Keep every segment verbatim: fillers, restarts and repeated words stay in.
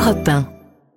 Europe un.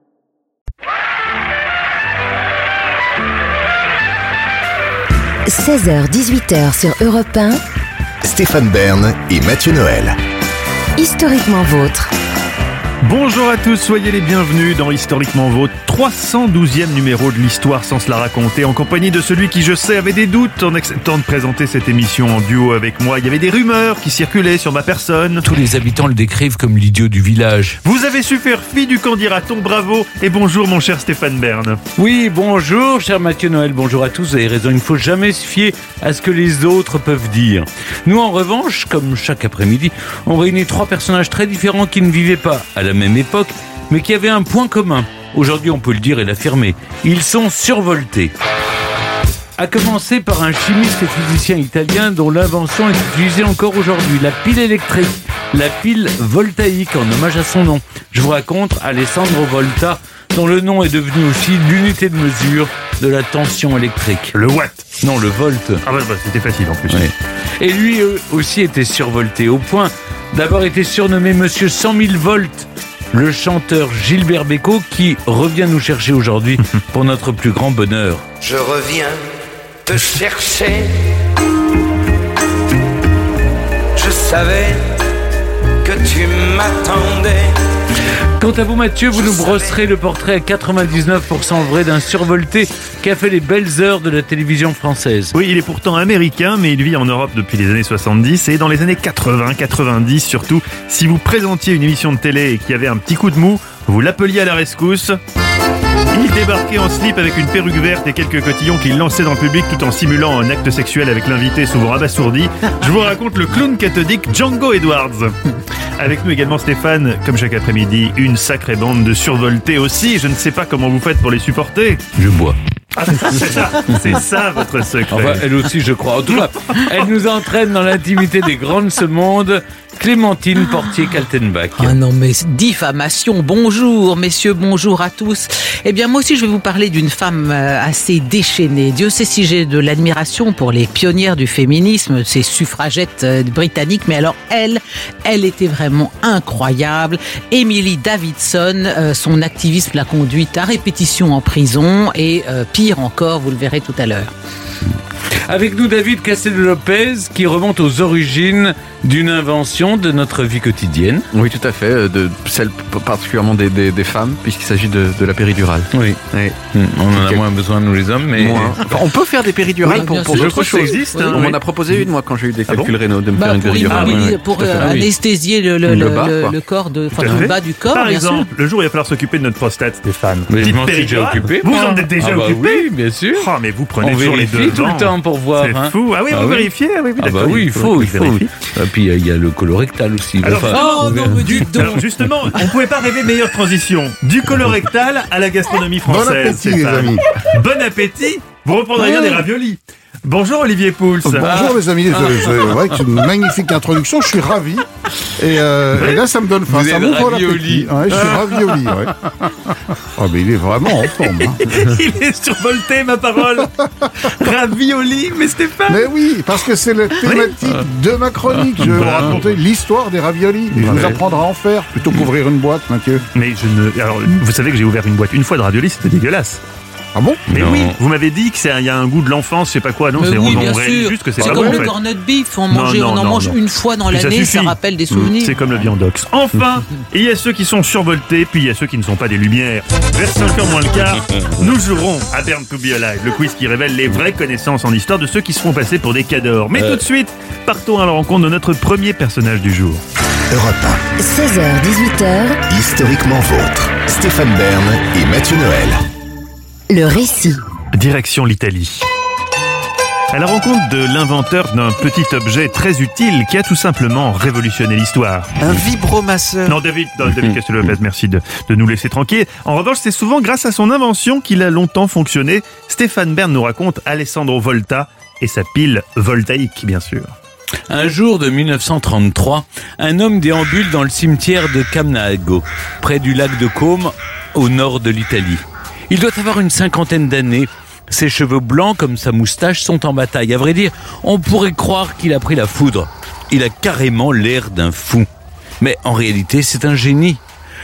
seize heures dix-huit heures sur Europe un. Stéphane Bern et Mathieu Noël. Historiquement vôtre. Bonjour à tous, soyez les bienvenus dans Historiquement Vôtre, trois cent douzième numéro de l'histoire sans se la raconter, en compagnie de celui qui, je sais, avait des doutes en acceptant de présenter cette émission en duo avec moi. Il y avait des rumeurs qui circulaient sur ma personne. Tous les habitants le décrivent comme l'idiot du village. Vous avez su faire fi du candidaton, bravo, et bonjour mon cher Stéphane Bern. Oui, bonjour cher Mathieu Noël, bonjour à tous, vous avez raison, il ne faut jamais se fier à ce que les autres peuvent dire. Nous en revanche, comme chaque après-midi, on réunit trois personnages très différents qui ne vivaient pas à la même époque, mais qui avaient un point commun. Aujourd'hui, on peut le dire et l'affirmer. Ils sont survoltés. À commencer par un chimiste et physicien italien dont l'invention est utilisée encore aujourd'hui, la pile électrique, la pile voltaïque, en hommage à son nom. Je vous raconte Alessandro Volta, dont le nom est devenu aussi l'unité de mesure de la tension électrique. Le watt. Non, le volt. Ah bah, bah c'était facile en plus. Oui. Et lui eux, aussi était survolté, au point d'avoir été surnommé Monsieur cent mille volts. Le chanteur Gilbert Bécaud qui revient nous chercher aujourd'hui pour notre plus grand bonheur. Je reviens te chercher. Je savais que tu m'attendais. Quant à vous Mathieu, vous nous brosserez le portrait à quatre-vingt-dix-neuf pour cent vrai d'un survolté qui a fait les belles heures de la télévision française. Oui, il est pourtant américain, mais il vit en Europe depuis les années soixante-dix et dans les années quatre-vingts, quatre-vingt-dix surtout. Si vous présentiez une émission de télé et qu'il y avait un petit coup de mou, vous l'appeliez à la rescousse. Il débarquait en slip avec une perruque verte et quelques cotillons qu'il lançait dans le public tout en simulant un acte sexuel avec l'invité souvent abasourdi. Je vous raconte le clown cathodique Django Edwards. Avec nous également Stéphane, comme chaque après-midi, une sacrée bande de survoltés aussi. Je ne sais pas comment vous faites pour les supporter. Je bois. Ah, c'est ça, c'est ça votre secret. Enfin, elle aussi, je crois. En tout cas, elle nous entraîne dans l'intimité des grands de ce monde. Clémentine Portier-Kaltenbach. Ah non, mais diffamation. Bonjour, messieurs, bonjour à tous. Eh bien, moi aussi, je vais vous parler d'une femme assez déchaînée. Dieu sait si j'ai de l'admiration pour les pionnières du féminisme, ces suffragettes britanniques, mais alors elle, elle était vraiment incroyable. Emily Davidson, euh, son activisme l'a conduite à répétition en prison et euh, pire encore, vous le verrez tout à l'heure. Avec nous, David Castello-Lopez, qui remonte aux origines d'une invention de notre vie quotidienne. Oui, tout à fait, de celle particulièrement des, des, des femmes, puisqu'il s'agit de, de la péridurale. Oui, oui. Mmh, on en a moins besoin, nous les hommes, mais... Moins. Enfin, on peut faire des péridurales oui, pour, pour sûr. d'autres choses. Ça existe, hein, on oui. m'en a proposé une, moi, quand j'ai eu des calculs ah bon rénaux, de me bah, faire une pour péridurale. immobiliser, Oui, pour oui, euh, oui. anesthésier le, le, Le le, bas, le, quoi. le corps, de, enfin, Tout à le fait. bas du corps, Par bien exemple, sûr. le jour où il va falloir s'occuper de notre prostate, Stéphane. Mais je Petite m'en suis déjà péridurale. occupé. Vous moi. en êtes déjà ah bah occupé oui, bien sûr. Oh, mais vous prenez On toujours les vérifie devants. tout le temps pour voir. C'est hein. fou. Ah oui, Ah vous oui. vérifiez ah oui, oui, Ah bah d'accord, oui, il faut, il que je faut. vérifie. Et puis il y a le colorectal aussi. Alors, Enfin, Oh non, mais dites donc. Alors justement, on pouvait pas rêver meilleure transition. Du colorectal à la gastronomie française. Bon appétit, les Stéphane. amis. Bon appétit. Vous reprendrez bien des raviolis. Bonjour Olivier Pouls. Bonjour les amis, c'est c'est vrai que c'est une magnifique introduction, je suis ravi. Et, euh, et là, ça me donne faim, Vous ça êtes m'ouvre ravioli. l'appétit. Ouais, je suis ravioli, ouais. Oh, mais il est vraiment en forme. Hein. Il est survolté, ma parole. Ravioli, mais Stéphane. Mais oui, parce que c'est la thématique de ma chronique. Je vais vous raconter l'histoire des raviolis. Et je vous Ouais. apprendrai à en faire, plutôt qu'ouvrir une boîte, Mathieu. Mais je ne. Alors, vous savez que j'ai ouvert une boîte une fois de raviolis, c'était dégueulasse. Ah bon? Mais Non. oui, vous m'avez dit qu'il y a un goût de l'enfance, je sais pas quoi. Non, Mais c'est oui, on, bien on réalise sûr. juste que c'est C'est pas comme bon. le en fait. cornet de beef, on, Non, mangeait, non, on en non, mange non. une fois dans Puis ça l'année, ça, suffit. rappelle des souvenirs. C'est comme le viandox. Enfin, il y a ceux qui sont survoltés, puis il y a ceux qui ne sont pas des lumières. Vers cinq heures moins le quart, nous jouerons à Burn to Be Alive, le quiz qui révèle les vraies connaissances en histoire de ceux qui se font passer pour des cadors. Mais Euh. tout de suite, partons à la rencontre de notre premier personnage du jour. Europe un. seize heures dix-huit heures. Historiquement vôtre. Stéphane Bern et Mathieu Noël. Le récit. Direction l'Italie. À la rencontre de l'inventeur d'un petit objet très utile qui a tout simplement révolutionné l'histoire. Un vibromasseur. Non, David, non, David Castello-Lopez, merci de, de nous laisser tranquilles. En revanche, c'est souvent grâce à son invention qu'il a longtemps fonctionné. Stéphane Bern nous raconte Alessandro Volta et sa pile voltaïque, bien sûr. Un jour de mille neuf cent trente-trois, un homme déambule dans le cimetière de Camnago, près du lac de Côme, au nord de l'Italie. Il doit avoir une cinquantaine d'années. Ses cheveux blancs comme sa moustache sont en bataille. À vrai dire, on pourrait croire qu'il a pris la foudre. Il a carrément l'air d'un fou. Mais en réalité, c'est un génie.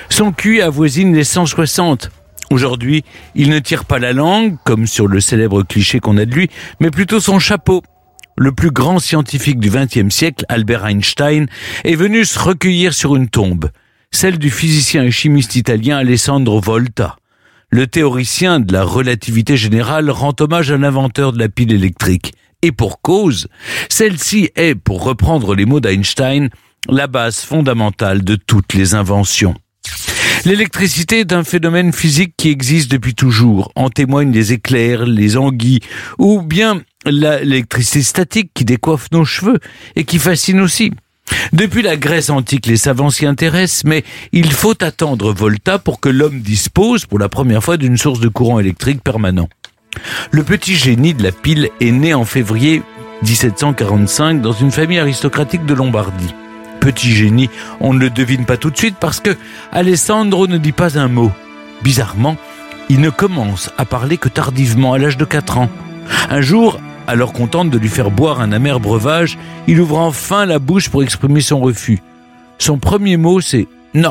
Son Q I avoisine les cent soixante. Aujourd'hui, il ne tire pas la langue, comme sur le célèbre cliché qu'on a de lui, mais plutôt son chapeau. Le plus grand scientifique du vingtième siècle, Albert Einstein, est venu se recueillir sur une tombe, celle du physicien et chimiste italien Alessandro Volta. Le théoricien de la relativité générale rend hommage à l'inventeur de la pile électrique. Et pour cause, celle-ci est, pour reprendre les mots d'Einstein, la base fondamentale de toutes les inventions. L'électricité est un phénomène physique qui existe depuis toujours. En témoignent les éclairs, les anguilles, ou bien l'électricité statique qui décoiffe nos cheveux et qui fascine aussi. Depuis la Grèce antique, les savants s'y intéressent, mais il faut attendre Volta pour que l'homme dispose pour la première fois d'une source de courant électrique permanent. Le petit génie de la pile est né en février dix-sept cent quarante-cinq dans une famille aristocratique de Lombardie. Petit génie, on ne le devine pas tout de suite parce que Alessandro ne dit pas un mot. Bizarrement, il ne commence à parler que tardivement, à l'âge de quatre ans. Un jour, alors qu'on tente de lui faire boire un amer breuvage, il ouvre enfin la bouche pour exprimer son refus. Son premier mot, c'est « non ».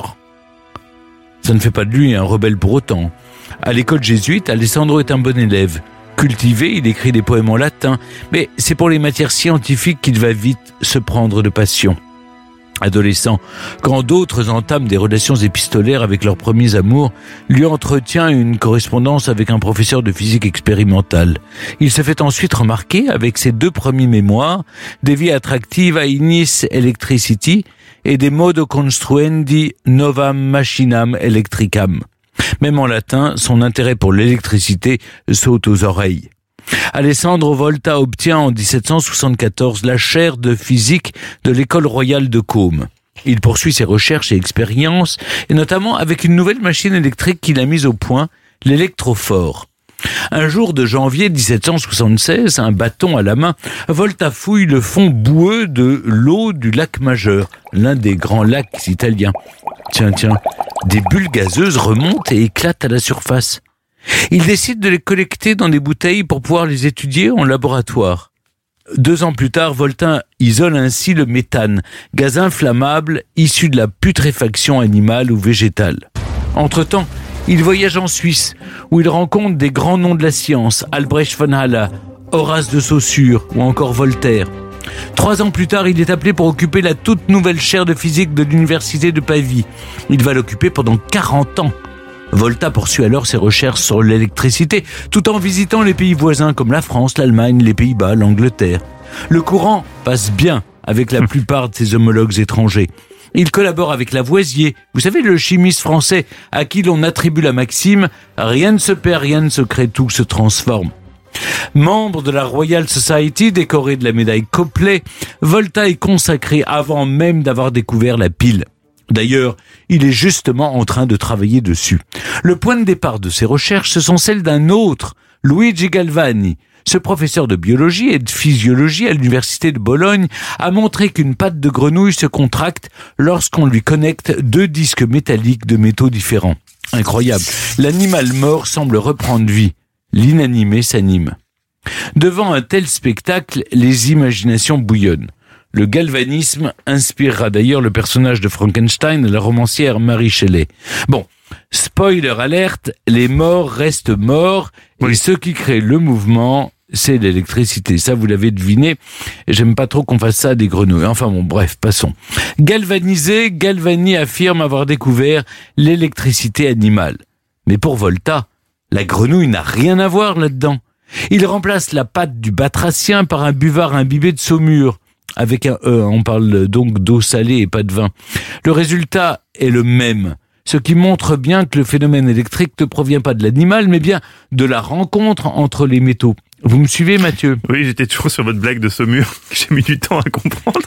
Ça ne fait pas de lui un rebelle pour autant. À l'école jésuite, Alessandro est un bon élève. Cultivé, il écrit des poèmes en latin, mais c'est pour les matières scientifiques qu'il va vite se prendre de passion. Adolescent, quand d'autres entament des relations épistolaires avec leurs premiers amours, lui entretient une correspondance avec un professeur de physique expérimentale. Il se fait ensuite remarquer avec ses deux premiers mémoires, De via attractiva ignis electricity et De modo construendi novam machinam electricam. Même en latin, son intérêt pour l'électricité saute aux oreilles. Alessandro Volta obtient en dix-sept cent soixante-quatorze la chaire de physique de l'école royale de Côme. Il poursuit ses recherches et expériences, et notamment avec une nouvelle machine électrique qu'il a mise au point, l'électrophore. Un jour de janvier dix-sept cent soixante-seize, un bâton à la main, Volta fouille le fond boueux de l'eau du lac Majeur, l'un des grands lacs italiens. Tiens, tiens, des bulles gazeuses remontent et éclatent à la surface. Il décide de les collecter dans des bouteilles pour pouvoir les étudier en laboratoire. Deux ans plus tard, Volta isole ainsi le méthane, gaz inflammable issu de la putréfaction animale ou végétale. Entre-temps, il voyage en Suisse, où il rencontre des grands noms de la science, Albrecht von Haller, Horace de Saussure ou encore Voltaire. Trois ans plus tard, il est appelé pour occuper la toute nouvelle chaire de physique de l'université de Pavie. Il va l'occuper pendant quarante ans. Volta poursuit alors ses recherches sur l'électricité, tout en visitant les pays voisins comme la France, l'Allemagne, les Pays-Bas, l'Angleterre. Le courant passe bien avec la plupart de ses homologues étrangers. Il collabore avec Lavoisier, vous savez, le chimiste français à qui l'on attribue la maxime « Rien ne se perd, rien ne se crée, tout se transforme ». Membre de la Royal Society, décoré de la médaille Copley, Volta est consacré avant même d'avoir découvert la pile. D'ailleurs, il est justement en train de travailler dessus. Le point de départ de ses recherches, ce sont celles d'un autre, Luigi Galvani. Ce professeur de biologie et de physiologie à l'université de Bologne a montré qu'une patte de grenouille se contracte lorsqu'on lui connecte deux disques métalliques de métaux différents. Incroyable. L'animal mort semble reprendre vie. L'inanimé s'anime. Devant un tel spectacle, les imaginations bouillonnent. Le galvanisme inspirera d'ailleurs le personnage de Frankenstein à la romancière Mary Shelley. Bon, spoiler alerte, les morts restent morts, oui. Et ce qui crée le mouvement, c'est l'électricité. Ça, vous l'avez deviné. Et j'aime pas trop qu'on fasse ça à des grenouilles. Enfin bon, bref, passons. Galvanisé, Galvani affirme avoir découvert l'électricité animale. Mais pour Volta, la grenouille n'a rien à voir là-dedans. Il remplace la pâte du batracien par un buvard imbibé de saumure. Avec un E, on parle donc d'eau salée et pas de vin. Le résultat est le même, ce qui montre bien que le phénomène électrique ne provient pas de l'animal, mais bien de la rencontre entre les métaux. Vous me suivez, Mathieu ? Oui, j'étais toujours sur votre blague de saumure, que j'ai mis du temps à comprendre.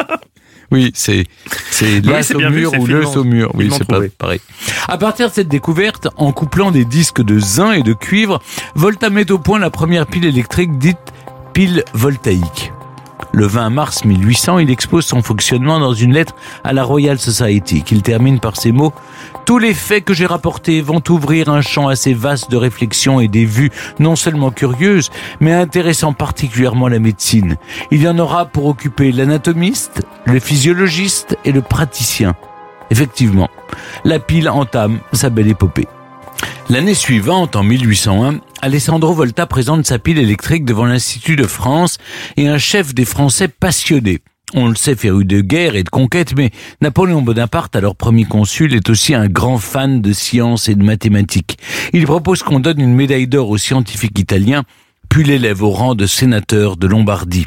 Oui, c'est, c'est la oui, c'est saumure vu, ou le saumure. Oui, c'est pas pareil. À partir de cette découverte, en couplant des disques de zinc et de cuivre, Volta met au point la première pile électrique dite pile voltaïque. Le vingt mars mille huit cents, il expose son fonctionnement dans une lettre à la Royal Society, qu'il termine par ces mots « Tous les faits que j'ai rapportés vont ouvrir un champ assez vaste de réflexion et des vues non seulement curieuses, mais intéressant particulièrement la médecine. Il y en aura pour occuper l'anatomiste, le physiologiste et le praticien. Effectivement, la pile entame sa belle épopée. L'année suivante, en mille huit cent un, Alessandro Volta présente sa pile électrique devant l'Institut de France et un chef des Français passionné. On le sait, féru de guerre et de conquête, mais Napoléon Bonaparte, alors premier consul, est aussi un grand fan de sciences et de mathématiques. Il propose qu'on donne une médaille d'or aux scientifiques italiens, puis l'élève au rang de sénateur de Lombardie.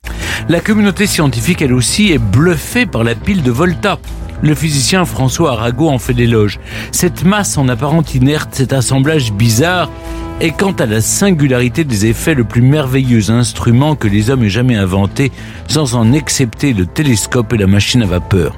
La communauté scientifique, elle aussi, est bluffée par la pile de Volta. Le physicien François Arago en fait l'éloge. Cette masse en apparente inerte, cet assemblage bizarre, est quant à la singularité des effets le plus merveilleux instrument que les hommes aient jamais inventé, sans en excepter le télescope et la machine à vapeur.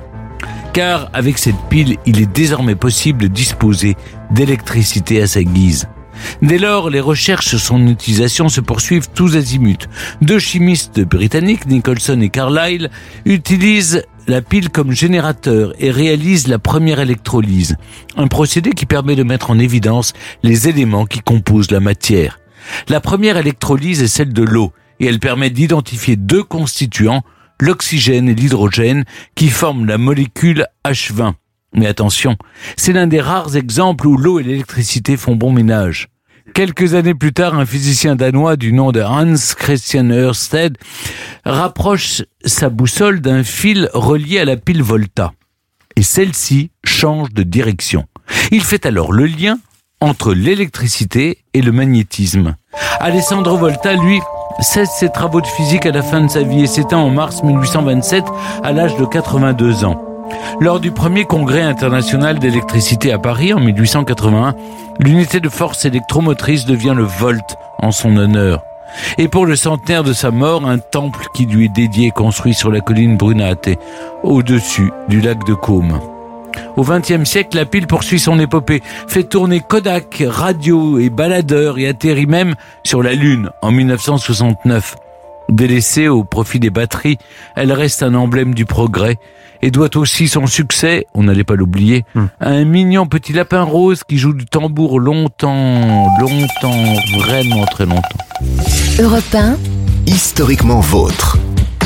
Car avec cette pile, il est désormais possible de disposer d'électricité à sa guise. Dès lors, les recherches sur son utilisation se poursuivent tous azimuts. Deux chimistes britanniques, Nicholson et Carlyle, utilisent la pile comme générateur et réalisent la première électrolyse, un procédé qui permet de mettre en évidence les éléments qui composent la matière. La première électrolyse est celle de l'eau, et elle permet d'identifier deux constituants, l'oxygène et l'hydrogène, qui forment la molécule H vingt. Mais attention, c'est l'un des rares exemples où l'eau et l'électricité font bon ménage. Quelques années plus tard, un physicien danois du nom de Hans Christian Ørsted rapproche sa boussole d'un fil relié à la pile Volta. Et celle-ci change de direction. Il fait alors le lien entre l'électricité et le magnétisme. Alessandro Volta, lui, cesse ses travaux de physique à la fin de sa vie et s'éteint en mars mille huit cent vingt-sept à l'âge de quatre-vingt-deux ans. Lors du premier congrès international d'électricité à Paris en mille huit cent quatre-vingt-un, l'unité de force électromotrice devient le volt en son honneur. Et pour le centenaire de sa mort, un temple qui lui est dédié est construit sur la colline Brunate, au-dessus du lac de Côme. Au vingtième siècle, la pile poursuit son épopée, fait tourner Kodak, radio et baladeur et atterrit même sur la Lune en mille neuf cent soixante-neuf. Délaissée au profit des batteries, elle reste un emblème du progrès et doit aussi son succès, on n'allait pas l'oublier, mmh. à un mignon petit lapin rose qui joue du tambour longtemps, longtemps, vraiment très longtemps. Europe un, Historiquement vôtre.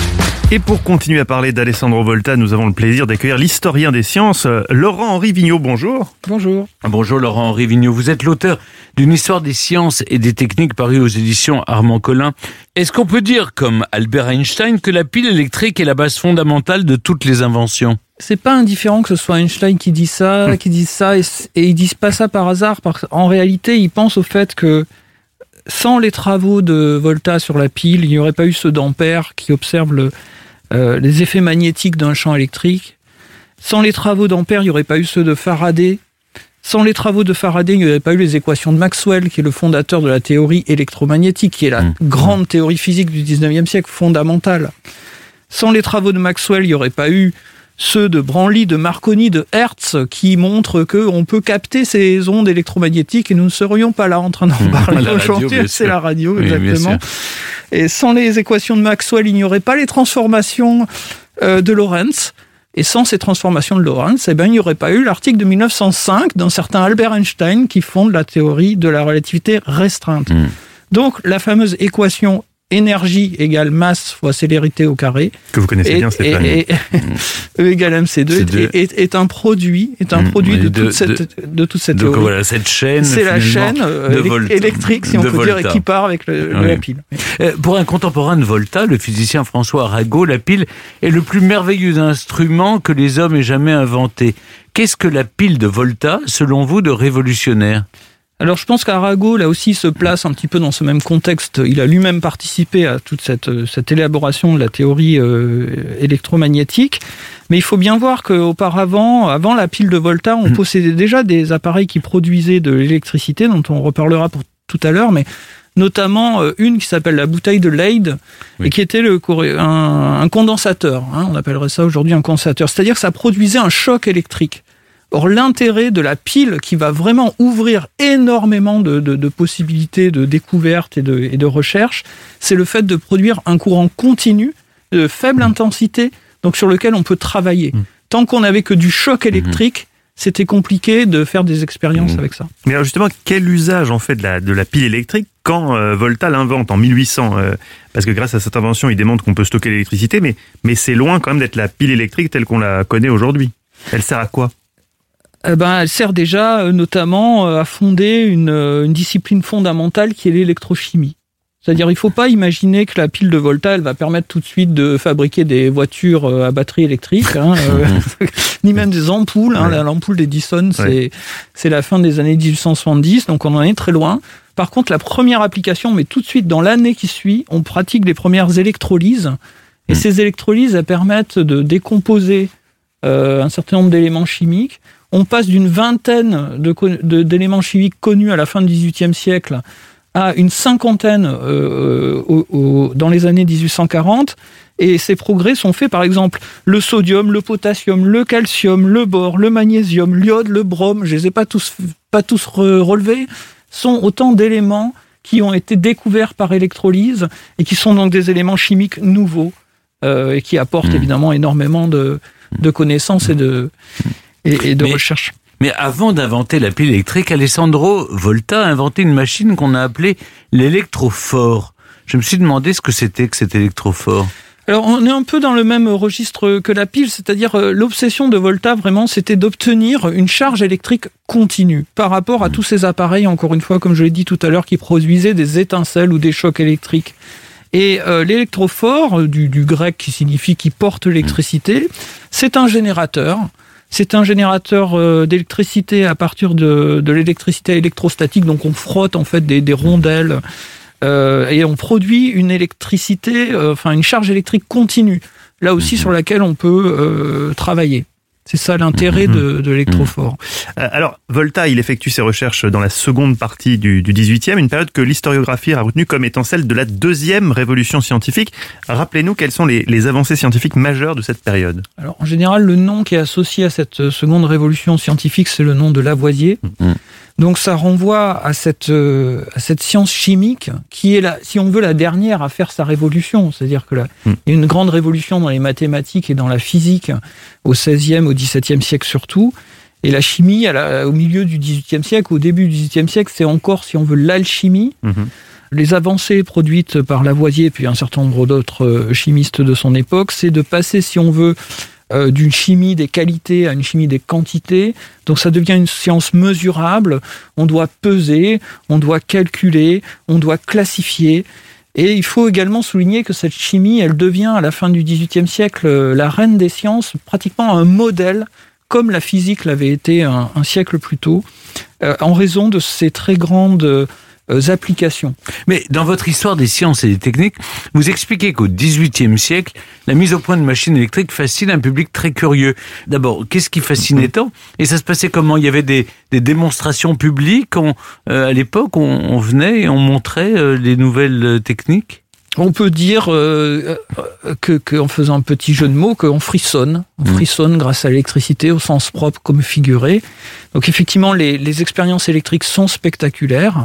Et pour continuer à parler d'Alessandro Volta, nous avons le plaisir d'accueillir l'historien des sciences, Laurent-Henri Vigneault. Bonjour. Bonjour. Bonjour Laurent-Henri Vigneault. Vous êtes l'auteur d'une histoire des sciences et des techniques parue aux éditions Armand Collin. Est-ce qu'on peut dire, comme Albert Einstein, que la pile électrique est la base fondamentale de toutes les inventions ? C'est pas indifférent que ce soit Einstein qui dit ça, mmh. qui dit ça, et, et ils disent pas ça par hasard, parce qu'en réalité, ils pensent au fait que sans les travaux de Volta sur la pile, il n'y aurait pas eu ceux d'Ampère qui observent le Euh, les effets magnétiques d'un champ électrique. Sans les travaux d'Ampère, il n'y aurait pas eu ceux de Faraday. Sans les travaux de Faraday, il n'y aurait pas eu les équations de Maxwell, qui est le fondateur de la théorie électromagnétique, qui est la mmh. grande théorie physique du dix-neuvième siècle, fondamentale. Sans les travaux de Maxwell, il n'y aurait pas eu ceux de Branly, de Marconi, de Hertz, qui montrent qu'on peut capter ces ondes électromagnétiques et nous ne serions pas là en train d'en mmh. parler aujourd'hui. C'est la radio, oui, exactement. Et sans les équations de Maxwell, il n'y aurait pas les transformations euh, de Lorentz. Et sans ces transformations de Lorentz, eh ben, il n'y aurait pas eu l'article de mille neuf cent cinq d'un certain Albert Einstein qui fonde la théorie de la relativité restreinte. Mmh. Donc, la fameuse équation énergie égale masse fois célérité au carré. Que vous connaissez et, bien, Stéphane. Et, et, E égale M C deux est, est, est un produit, est un mmh, produit de, de, toute cette, de, de toute cette donc théorie. Voilà, cette chaîne, c'est la chaîne euh, électrique, si on peut Volta. dire, et qui part avec le, oui. la pile. Euh, pour un contemporain de Volta, le physicien François Arago, la pile est le plus merveilleux instrument que les hommes aient jamais inventé. Qu'est-ce que la pile de Volta, selon vous, de révolutionnaire ? Alors je pense qu'Arago, là aussi, se place un petit peu dans ce même contexte. Il a lui-même participé à toute cette, cette élaboration de la théorie euh, électromagnétique. Mais il faut bien voir qu'auparavant, avant la pile de Volta, on mmh. possédait déjà des appareils qui produisaient de l'électricité, dont on reparlera pour tout à l'heure, mais notamment euh, une qui s'appelle la bouteille de Leyde, oui. et qui était le, un, un condensateur. Hein, on appellerait ça aujourd'hui un condensateur. C'est-à-dire que ça produisait un choc électrique. Or, l'intérêt de la pile, qui va vraiment ouvrir énormément de, de, de possibilités de découverte et de, et de recherche, c'est le fait de produire un courant continu, de faible intensité, donc sur lequel on peut travailler. Mmh. Tant qu'on n'avait que du choc électrique, mmh. c'était compliqué de faire des expériences mmh. avec ça. Mais alors justement, quel usage en fait de la, de la pile électrique quand euh, Volta l'invente en mille huit cents euh, Parce que grâce à cette invention, il démontre qu'on peut stocker l'électricité, mais, mais c'est loin quand même d'être la pile électrique telle qu'on la connaît aujourd'hui. Elle sert à quoi ? Eh ben, elle sert déjà euh, notamment euh, à fonder une, euh, une discipline fondamentale qui est l'électrochimie. C'est-à-dire, il ne faut pas imaginer que la pile de Volta, elle va permettre tout de suite de fabriquer des voitures euh, à batterie électrique, hein, euh, ni même des ampoules. Hein, ouais. L'ampoule d'Edison, c'est, ouais. c'est la fin des années dix-huit cent soixante-dix, donc on en est très loin. Par contre, la première application, mais tout de suite, dans l'année qui suit, on pratique les premières électrolyses. Et mmh. ces électrolyses, elles permettent de décomposer euh, un certain nombre d'éléments chimiques. On passe d'une vingtaine de, de, d'éléments chimiques connus à la fin du dix-huitième siècle à une cinquantaine euh, au, au, dans les années dix-huit cent quarante. Et ces progrès sont faits, par exemple, le sodium, le potassium, le calcium, le bore, le magnésium, l'iode, le brome, je ne les ai pas tous, pas tous relevés, sont autant d'éléments qui ont été découverts par électrolyse et qui sont donc des éléments chimiques nouveaux euh, et qui apportent mmh. évidemment énormément de, de connaissances et de, et, et de mais, recherche. Mais avant d'inventer la pile électrique, Alessandro Volta a inventé une machine qu'on a appelée l'électrophore. Je me suis demandé ce que c'était que cet électrophore. Alors, on est un peu dans le même registre que la pile, c'est-à-dire euh, l'obsession de Volta, vraiment, c'était d'obtenir une charge électrique continue par rapport à tous ces appareils, encore une fois, comme je l'ai dit tout à l'heure, qui produisaient des étincelles ou des chocs électriques. Et euh, l'électrophore, du, du grec qui signifie qui porte l'électricité, c'est un générateur. C'est un générateur euh, d'électricité à partir de, de l'électricité électrostatique, donc on frotte en fait des, des rondelles, Euh, et on produit une électricité, euh, enfin une charge électrique continue, là aussi mmh. sur laquelle on peut euh, travailler. C'est ça l'intérêt mmh. de, de l'électrophore. Mmh. Alors, Volta, il effectue ses recherches dans la seconde partie du, du dix-huitième, une période que l'historiographie a retenue comme étant celle de la deuxième révolution scientifique. Rappelez-nous quelles sont les, les avancées scientifiques majeures de cette période. Alors, en général, le nom qui est associé à cette seconde révolution scientifique, c'est le nom de Lavoisier. Mmh. Donc ça renvoie à cette, euh, à cette science chimique qui est, la, si on veut, la dernière à faire sa révolution. C'est-à-dire que là, mm. il y a une grande révolution dans les mathématiques et dans la physique au seizième, au dix-septième siècle surtout. Et la chimie, à la, au milieu du dix-huitième siècle, au début du dix-huitième siècle, c'est encore, si on veut, l'alchimie. Mm-hmm. Les avancées produites par Lavoisier puis un certain nombre d'autres chimistes de son époque, c'est de passer, si on veut, Euh, d'une chimie des qualités à une chimie des quantités. Donc ça devient une science mesurable. On doit peser, on doit calculer, on doit classifier. Et il faut également souligner que cette chimie, elle devient à la fin du dix-huitième siècle la reine des sciences, pratiquement un modèle, comme la physique l'avait été un, un siècle plus tôt, euh, en raison de ses très grandes euh, applications. Mais dans votre histoire des sciences et des techniques, vous expliquez qu'au dix-huitième siècle, la mise au point de machines électriques fascine un public très curieux. D'abord, qu'est-ce qui fascinait tant ? Et ça se passait comment ? Il y avait des, des démonstrations publiques, on, euh, à l'époque, on, on venait et on montrait euh, les nouvelles techniques ? On peut dire euh, que, que, en faisant un petit jeu de mots, qu'on frissonne. On frissonne grâce à l'électricité au sens propre comme figuré. Donc effectivement, les, les expériences électriques sont spectaculaires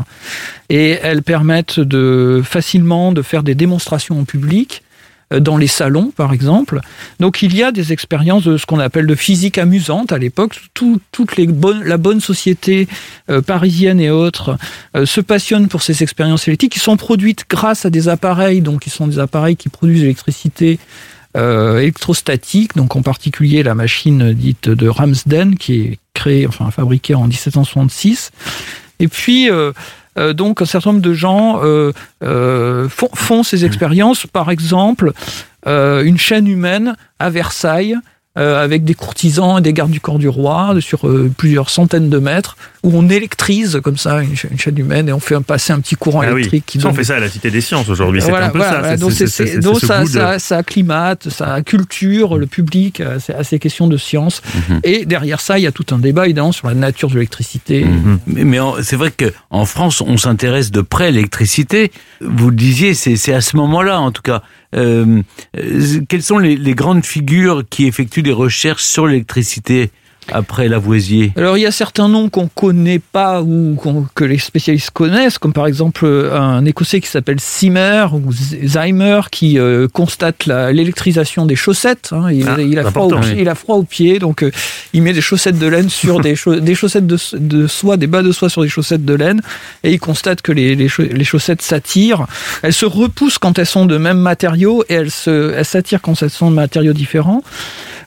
et elles permettent de facilement de faire des démonstrations en public, dans les salons, par exemple. Donc, il y a des expériences de ce qu'on appelle de physique amusante à l'époque. Tout, toute les bonnes, la bonne société euh, parisienne et autres euh, se passionne pour ces expériences électriques qui sont produites grâce à des appareils, donc qui sont des appareils qui produisent l'électricité euh, électrostatique, donc en particulier la machine dite de Ramsden, qui est créée, enfin fabriquée en dix-sept cent soixante-six. Et puis, euh, Euh, donc, un certain nombre de gens euh, euh, font, font ces expériences. Par exemple, euh, une chaîne humaine à Versailles, euh, avec des courtisans et des gardes du corps du roi, sur euh, plusieurs centaines de mètres, où on électrise comme ça une, une chaîne humaine et on fait un, passer un petit courant ah électrique. Oui. Qui ça, donne... on fait ça à la Cité des Sciences aujourd'hui, c'est voilà, un peu voilà, ça. Voilà. C'est, donc, c'est, c'est, c'est, c'est, donc c'est ça, de... ça, ça acclimate, ça culture le public à, à ces questions de science. Mm-hmm. Et derrière ça, il y a tout un débat, évidemment, sur la nature de l'électricité. Mm-hmm. Mais, mais en, c'est vrai qu'en France, on s'intéresse de près à l'électricité. Vous le disiez, c'est, c'est à ce moment-là, en tout cas. Euh, euh, quelles sont les, les grandes figures qui effectuent des recherches sur l'électricité après Lavoisier? Alors, il y a certains noms qu'on connaît pas ou qu'on, que les spécialistes connaissent, comme par exemple un Écossais qui s'appelle Simer ou Zymer, qui euh, constate la, l'électrisation des chaussettes. Hein. Il, ah, il, a froid au, oui. il a froid aux pieds, donc euh, il met des chaussettes de laine sur des, cha- des chaussettes de, de soie, des bas de soie sur des chaussettes de laine, et il constate que les, les, les chaussettes s'attirent. Elles se repoussent quand elles sont de même matériau, et elles, se, elles s'attirent quand elles sont de matériaux différents.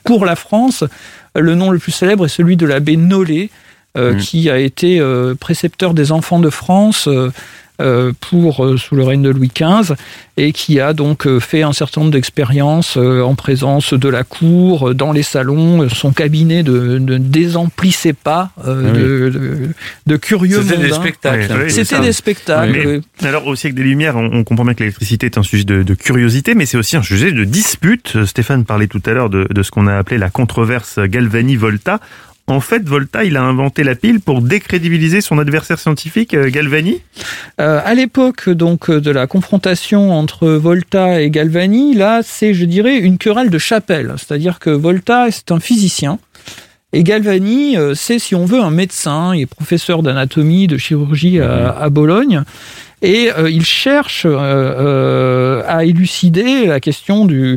pour la France, le nom le plus célèbre est celui de l'abbé Nollet, euh, mmh. qui a été euh, précepteur des enfants de France euh, euh, pour euh, sous le règne de Louis quinze, et qui a donc euh, fait un certain nombre d'expériences euh, en présence de la cour, euh, dans les salons. Son cabinet ne de, de désemplissait pas euh, oui. de, de, de curieux C'était mondains. des spectacles. Oui, oui, C'était des spectacles. Oui, mais, oui. Alors, au siècle des Lumières, on, on comprend bien que l'électricité est un sujet de, de curiosité, mais c'est aussi un sujet de dispute. Stéphane parlait tout à l'heure de, de ce qu'on a appelé la controverse Galvani-Volta. En fait, Volta, il a inventé la pile pour décrédibiliser son adversaire scientifique, Galvani. Euh, à l'époque donc de la confrontation entre Volta et Galvani, là, c'est, je dirais, une querelle de chapelle. C'est-à-dire que Volta, c'est un physicien. Et Galvani, c'est, si on veut, un médecin. Il est professeur d'anatomie, de chirurgie à, à Bologne. Et euh, il cherche euh, euh, à élucider la question du...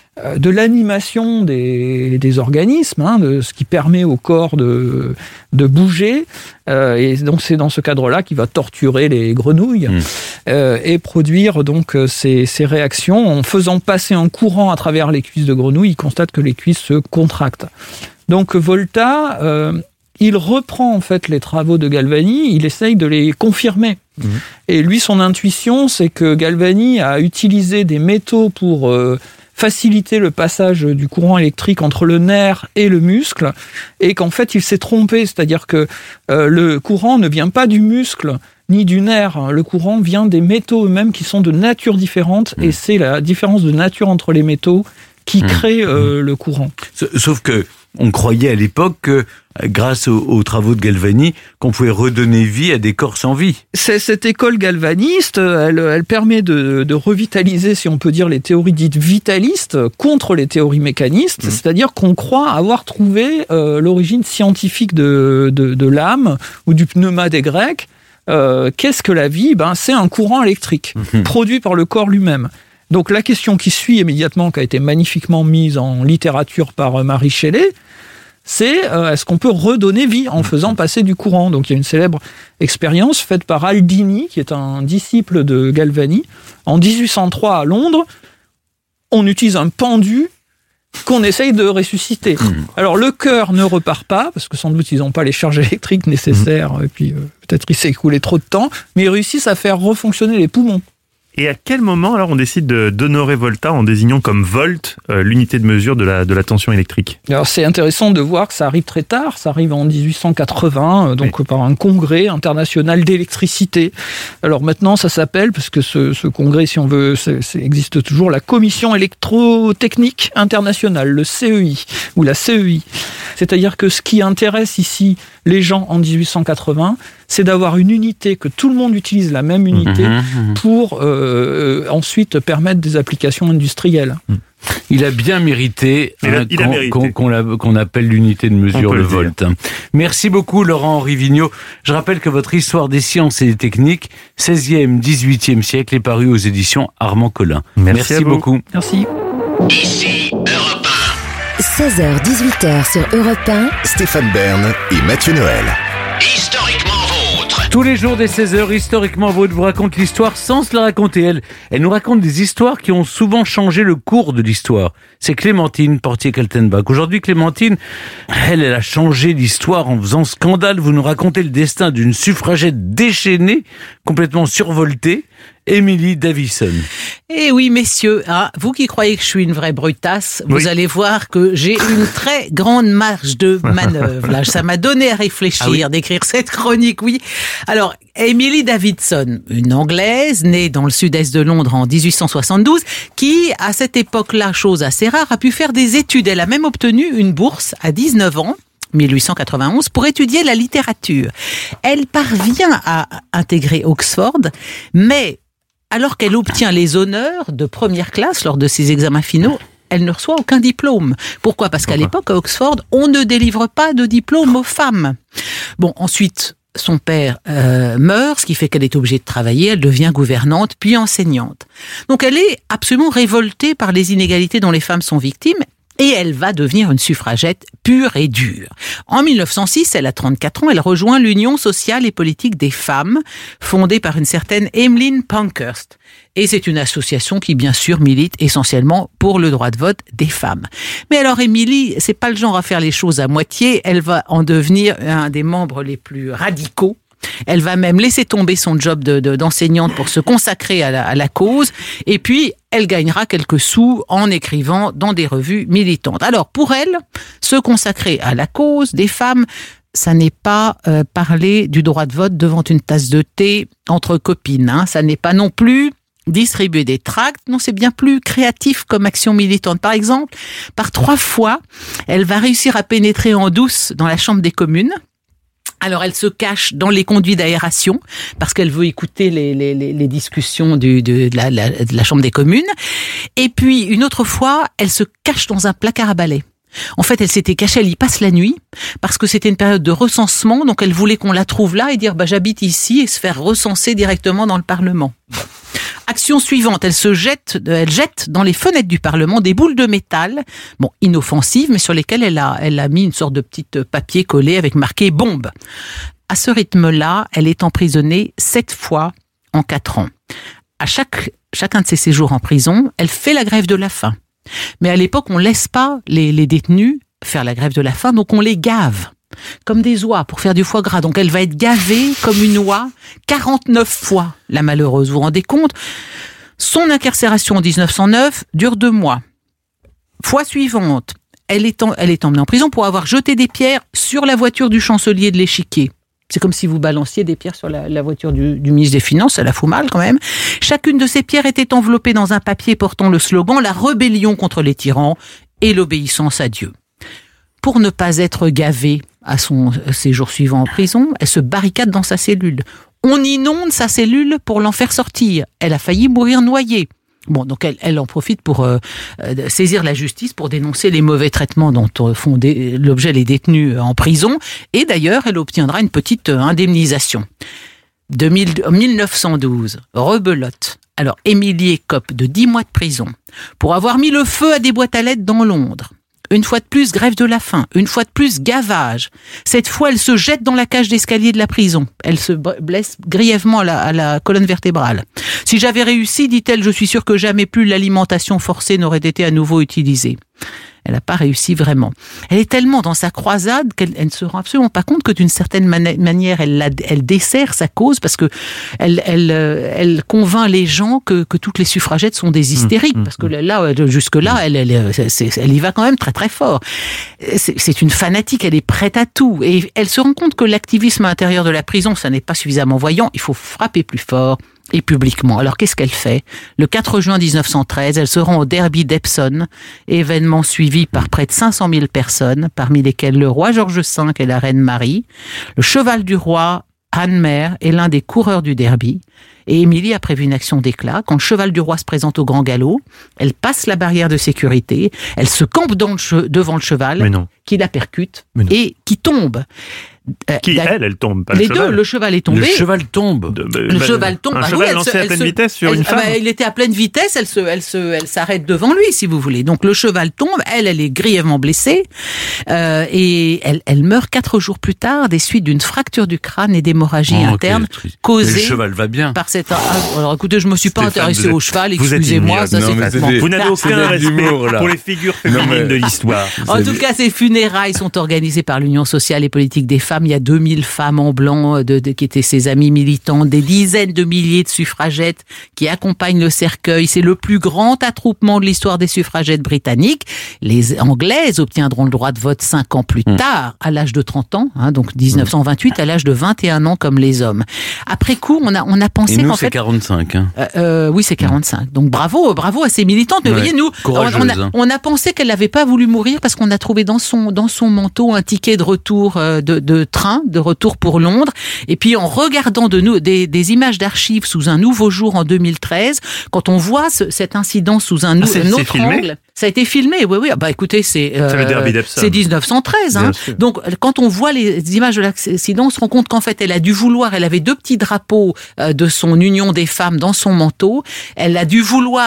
de l'animation des, des organismes, hein, de ce qui permet au corps de, de bouger. Euh, et donc, c'est dans ce cadre-là qu'il va torturer les grenouilles mmh. euh, et produire donc ces, ces réactions. En faisant passer un courant à travers les cuisses de grenouilles, il constate que les cuisses se contractent. Donc, Volta, euh, il reprend en fait les travaux de Galvani, il essaye de les confirmer. Mmh. Et lui, son intuition, c'est que Galvani a utilisé des métaux pour... Euh, faciliter le passage du courant électrique entre le nerf et le muscle, et qu'en fait il s'est trompé, c'est-à-dire que euh, le courant ne vient pas du muscle ni du nerf, le courant vient des métaux eux-mêmes qui sont de nature différente, mmh. et c'est la différence de nature entre les métaux qui mmh. crée euh, mmh. le courant. Sauf que on croyait à l'époque que, grâce aux, aux travaux de Galvani, qu'on pouvait redonner vie à des corps sans vie. C'est cette école galvaniste, elle, elle permet de, de revitaliser, si on peut dire, les théories dites vitalistes contre les théories mécanistes, mmh. c'est-à-dire qu'on croit avoir trouvé euh, l'origine scientifique de, de, de l'âme ou du pneuma des Grecs. Euh, qu'est-ce que la vie ? Ben, c'est un courant électrique mmh. produit par le corps lui-même. Donc la question qui suit immédiatement, qui a été magnifiquement mise en littérature par Marie Shelley, c'est euh, est-ce qu'on peut redonner vie en faisant passer du courant ? Donc il y a une célèbre expérience faite par Aldini, qui est un disciple de Galvani. En dix-huit cent trois à Londres, on utilise un pendu qu'on essaye de ressusciter. Mmh. Alors le cœur ne repart pas, parce que sans doute ils n'ont pas les charges électriques nécessaires, mmh. et puis euh, peut-être il s'est écoulé trop de temps, mais ils réussissent à faire refonctionner les poumons. Et à quel moment alors on décide de, d'honorer Volta en désignant comme volt euh, l'unité de mesure de la, de la tension électrique ? Alors c'est intéressant de voir que ça arrive très tard, ça arrive en dix-huit cent quatre-vingts, donc oui. par un congrès international d'électricité. Alors maintenant ça s'appelle, parce que ce, ce congrès, si on veut, c'est, c'est, existe toujours, la Commission électrotechnique internationale, le C E I, ou la C E I. C'est-à-dire que ce qui intéresse ici les gens en dix-huit cent quatre-vingts, c'est d'avoir une unité, que tout le monde utilise la même unité mmh, mmh. pour euh, ensuite permettre des applications industrielles. Il a bien mérité, il a, hein, il qu'on, a mérité. Qu'on, qu'on, la, qu'on appelle l'unité de mesure, le, le volt. Merci beaucoup Laurent-Henri Vigneault. Je rappelle que votre histoire des sciences et des techniques, seizième, dix-huitième siècle, est parue aux éditions Armand Collin. Merci, Merci beaucoup. Merci. Ici Europe un. seize heures dix-huit heures sur Europe un. Stéphane Bern et Mathieu Noël. Historiquement vôtre. Tous les jours des seize heures, Historiquement Vôtre vous raconte l'histoire sans se la raconter elle. Elle nous raconte des histoires qui ont souvent changé le cours de l'histoire. C'est Clémentine Portier-Kaltenbach. Aujourd'hui, Clémentine, elle, elle a changé l'histoire en faisant scandale. Vous nous racontez le destin d'une suffragette déchaînée, complètement survoltée, Émilie Davison. Eh oui, messieurs, hein, vous qui croyez que je suis une vraie brutasse, vous oui. allez voir que j'ai une très grande marge de manœuvre. Là, ça m'a donné à réfléchir, ah oui. d'écrire cette chronique, oui. Alors, Émilie Davison, une Anglaise, née dans le sud-est de Londres en dix-huit cent soixante-douze, qui, à cette époque-là, chose assez rare, a pu faire des études. Elle a même obtenu une bourse à dix-neuf ans. mille huit cent quatre-vingt-onze, pour étudier la littérature. Elle parvient à intégrer Oxford, mais alors qu'elle obtient les honneurs de première classe lors de ses examens finaux, elle ne reçoit aucun diplôme. Pourquoi ? Parce qu'à l'époque, à Oxford, on ne délivre pas de diplôme aux femmes. Bon, ensuite, son père euh, meurt, ce qui fait qu'elle est obligée de travailler, elle devient gouvernante, puis enseignante. Donc elle est absolument révoltée par les inégalités dont les femmes sont victimes, Et elle va devenir une suffragette pure et dure. En mille neuf cent six, elle a trente-quatre ans, elle rejoint l'Union sociale et politique des femmes, fondée par une certaine Emmeline Pankhurst. Et c'est une association qui, bien sûr, milite essentiellement pour le droit de vote des femmes. Mais alors, Émilie, c'est pas le genre à faire les choses à moitié. Elle va en devenir un des membres les plus radicaux. Elle va même laisser tomber son job de, de, d'enseignante pour se consacrer à la, à la cause. Et puis, elle gagnera quelques sous en écrivant dans des revues militantes. Alors, pour elle, se consacrer à la cause des femmes, ça n'est pas euh, parler du droit de vote devant une tasse de thé entre copines. Hein. Ça n'est pas non plus distribuer des tracts. Non, c'est bien plus créatif comme action militante. Par exemple, par trois fois, elle va réussir à pénétrer en douce dans la Chambre des communes. Alors, elle se cache dans les conduits d'aération parce qu'elle veut écouter les, les, les discussions du, de, de, la, la, de la Chambre des communes. Et puis, une autre fois, elle se cache dans un placard à balai. En fait, elle s'était cachée, elle y passe la nuit parce que c'était une période de recensement, donc elle voulait qu'on la trouve là et dire bah j'habite ici et se faire recenser directement dans le Parlement. Action suivante, elle se jette, elle jette dans les fenêtres du Parlement des boules de métal, bon, inoffensives, mais sur lesquelles elle a, elle a mis une sorte de petit papier collé avec marqué bombe. À ce rythme-là, elle est emprisonnée sept fois en quatre ans. À chaque, chacun de ses séjours en prison, elle fait la grève de la faim. Mais à l'époque, on laisse pas les, les détenus faire la grève de la faim, donc on les gave. Comme des oies pour faire du foie gras. Donc elle va être gavée comme une oie quarante-neuf fois, la malheureuse. Vous vous rendez compte ? Son incarcération en dix-neuf cent neuf dure deux mois. Fois suivante, elle est, en, elle est emmenée en prison pour avoir jeté des pierres sur la voiture du chancelier de l'Échiquier. C'est comme si vous balanciez des pierres sur la, la voiture du, du ministre des Finances, ça la fout mal quand même. Chacune de ces pierres était enveloppée dans un papier portant le slogan « La rébellion contre les tyrans et l'obéissance à Dieu ». Pour ne pas être gavée à son séjour suivant en prison, elle se barricade dans sa cellule. On inonde sa cellule pour l'en faire sortir. Elle a failli mourir noyée. Bon, donc elle, elle en profite pour euh, saisir la justice pour dénoncer les mauvais traitements dont font des, l'objet les détenus en prison. Et d'ailleurs, elle obtiendra une petite indemnisation. De mille neuf cent douze, rebelote. Alors, Émilie écope de dix mois de prison pour avoir mis le feu à des boîtes à lettres dans Londres. Une fois de plus, grève de la faim. Une fois de plus, gavage. Cette fois, elle se jette dans la cage d'escalier de la prison. Elle se blesse grièvement à la, à la colonne vertébrale. Si j'avais réussi, dit-elle, je suis sûre que jamais plus l'alimentation forcée n'aurait été à nouveau utilisée. Elle n'a pas réussi vraiment. Elle est tellement dans sa croisade qu'elle elle ne se rend absolument pas compte que d'une certaine mani- manière, elle, la, elle dessert sa cause parce que elle, elle, elle convainc les gens que, que toutes les suffragettes sont des hystériques. Mmh, mmh, parce que là, jusque-là, elle, elle, c'est, elle y va quand même très très fort. C'est, c'est une fanatique, elle est prête à tout. Et elle se rend compte que l'activisme à l'intérieur de la prison, ça n'est pas suffisamment voyant. Il faut frapper plus fort. Et publiquement. Alors, qu'est-ce qu'elle fait ? Le quatre juin dix-neuf cent treize, elle se rend au derby d'Epsom, événement suivi par près de cinq cent mille personnes, parmi lesquelles le roi George cinq et la reine Marie. Le cheval du roi, Anne-Mère, est l'un des coureurs du derby. Et Émilie a prévu une action d'éclat. Quand le cheval du roi se présente au grand galop, elle passe la barrière de sécurité, elle se campe dans le che- devant le cheval, qui la percute et qui tombe. Qui, euh, elle, elle tombe, pas les le deux, cheval. le cheval est tombé. Le cheval tombe. De, bah, le bah, cheval tombe. Un Ah, cheval oui, lancé se, à pleine se, vitesse sur elle, une femme. Bah, il était à pleine vitesse, elle, se, elle, se, elle s'arrête devant lui, si vous voulez. Donc le cheval tombe, elle, elle est grièvement blessée. Euh, et elle, elle meurt quatre jours plus tard des suites d'une fracture du crâne et d'hémorragie Oh, interne quelle causée Mais le cheval va bien. par cette... Ah, alors écoutez, je me suis pas Stéphane, intéressé vous êtes- au cheval, vous êtes excusez-moi. Ça, ignoble. c'est Non, mais complètement- c'est des- Vous n'avez Ah, aucun c'est respect d'humour, là. pour les figures Non, féminines mais- de l'histoire. En tout cas, ces funérailles sont organisées par l'Union sociale et politique des femmes. Il y a deux mille femmes en blanc de, de, qui étaient ses amies militantes, des dizaines de milliers de suffragettes qui accompagnent le cercueil. C'est le plus grand attroupement de l'histoire des suffragettes britanniques. Les Anglaises obtiendront le droit de vote cinq ans plus Mmh. tard, à l'âge de trente ans, hein, donc dix-neuf cent vingt-huit, à l'âge de vingt et un ans comme les hommes. Après coup, on a, on a pensé Et nous, qu'en c'est fait... quarante-cinq. Hein. Euh, euh, oui, c'est quarante-cinq. Donc bravo, bravo à ces militantes. Mais Ouais, vous voyez, nous, on, courageuse, on a, hein. on a pensé qu'elle n'avait pas voulu mourir parce qu'on a trouvé dans son dans son manteau un ticket de retour euh, de, de train, de retour pour Londres. Et puis en regardant de nous des, des images d'archives sous un nouveau jour en deux mille treize, quand on voit ce, cet incident sous un, nou- Ah, c'est- un c'est autre filmé angle, ça a été filmé. Oui, oui. Bah écoutez, c'est euh, C'est le derby d'Epsom. c'est dix-neuf cent treize. Hein. Bien sûr. Donc quand on voit les images de l'accident, on se rend compte qu'en fait, elle a dû vouloir. Elle avait deux petits drapeaux euh, de son union des femmes dans son manteau. Elle a dû vouloir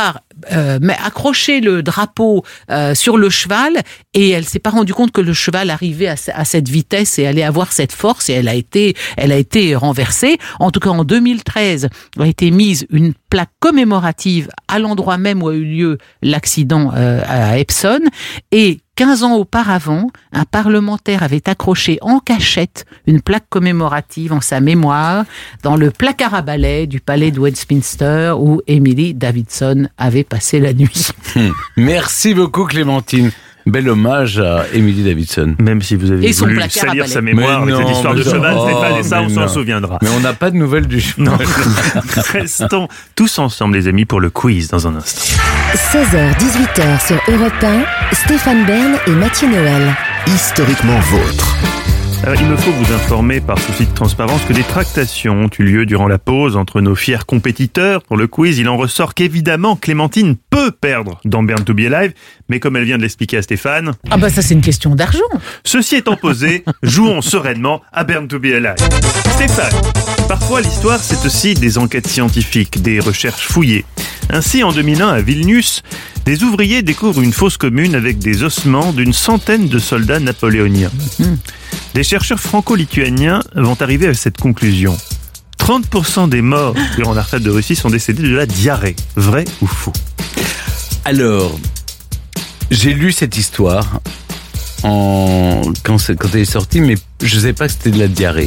euh, mais accroché le drapeau euh, sur le cheval et elle s'est pas rendue compte que le cheval arrivait à, à cette vitesse et allait avoir cette force et elle a été, elle a été renversée. En tout cas, en deux mille treize, a été mise une plaque commémorative à l'endroit même où a eu lieu l'accident euh, à Epsom et quinze ans auparavant, un parlementaire avait accroché en cachette une plaque commémorative en sa mémoire dans le placard à balai du palais de Westminster où Emily Davidson avait passé la nuit. Merci beaucoup Clémentine. Bel hommage à Emily Davidson. Même si vous avez Et son voulu placard à salir balai. sa mémoire Mais avec non, cette histoire de mais cheval, non. Stéphane, et ça, Oh, on mais s'en non. souviendra. Mais on n'a pas de nouvelles du cheval. Non. Restons tous ensemble, les amis, pour le quiz dans un instant. seize heures dix-huit heures sur Europe un, Stéphane Bern et Mathieu Noël. Historiquement vôtre. Alors, il me faut vous informer par souci de transparence que des tractations ont eu lieu durant la pause entre nos fiers compétiteurs. Pour le quiz, il en ressort qu'évidemment, Clémentine peut perdre dans Born to be Alive, mais comme elle vient de l'expliquer à Stéphane, Ah bah ça c'est une question d'argent. ceci étant posé, jouons sereinement à Born to be Alive. Stéphane, parfois l'histoire c'est aussi des enquêtes scientifiques, des recherches fouillées. Ainsi, en deux mille un, à Vilnius, des ouvriers découvrent une fosse commune avec des ossements d'une centaine de soldats napoléoniens. Des chercheurs franco-lituaniens vont arriver à cette conclusion. trente pour cent des morts durant la retraite de Russie sont décédés de la diarrhée. Vrai ou faux? Alors, j'ai lu cette histoire en... quand, c'est... quand elle est sortie, mais je ne savais pas que c'était de la diarrhée.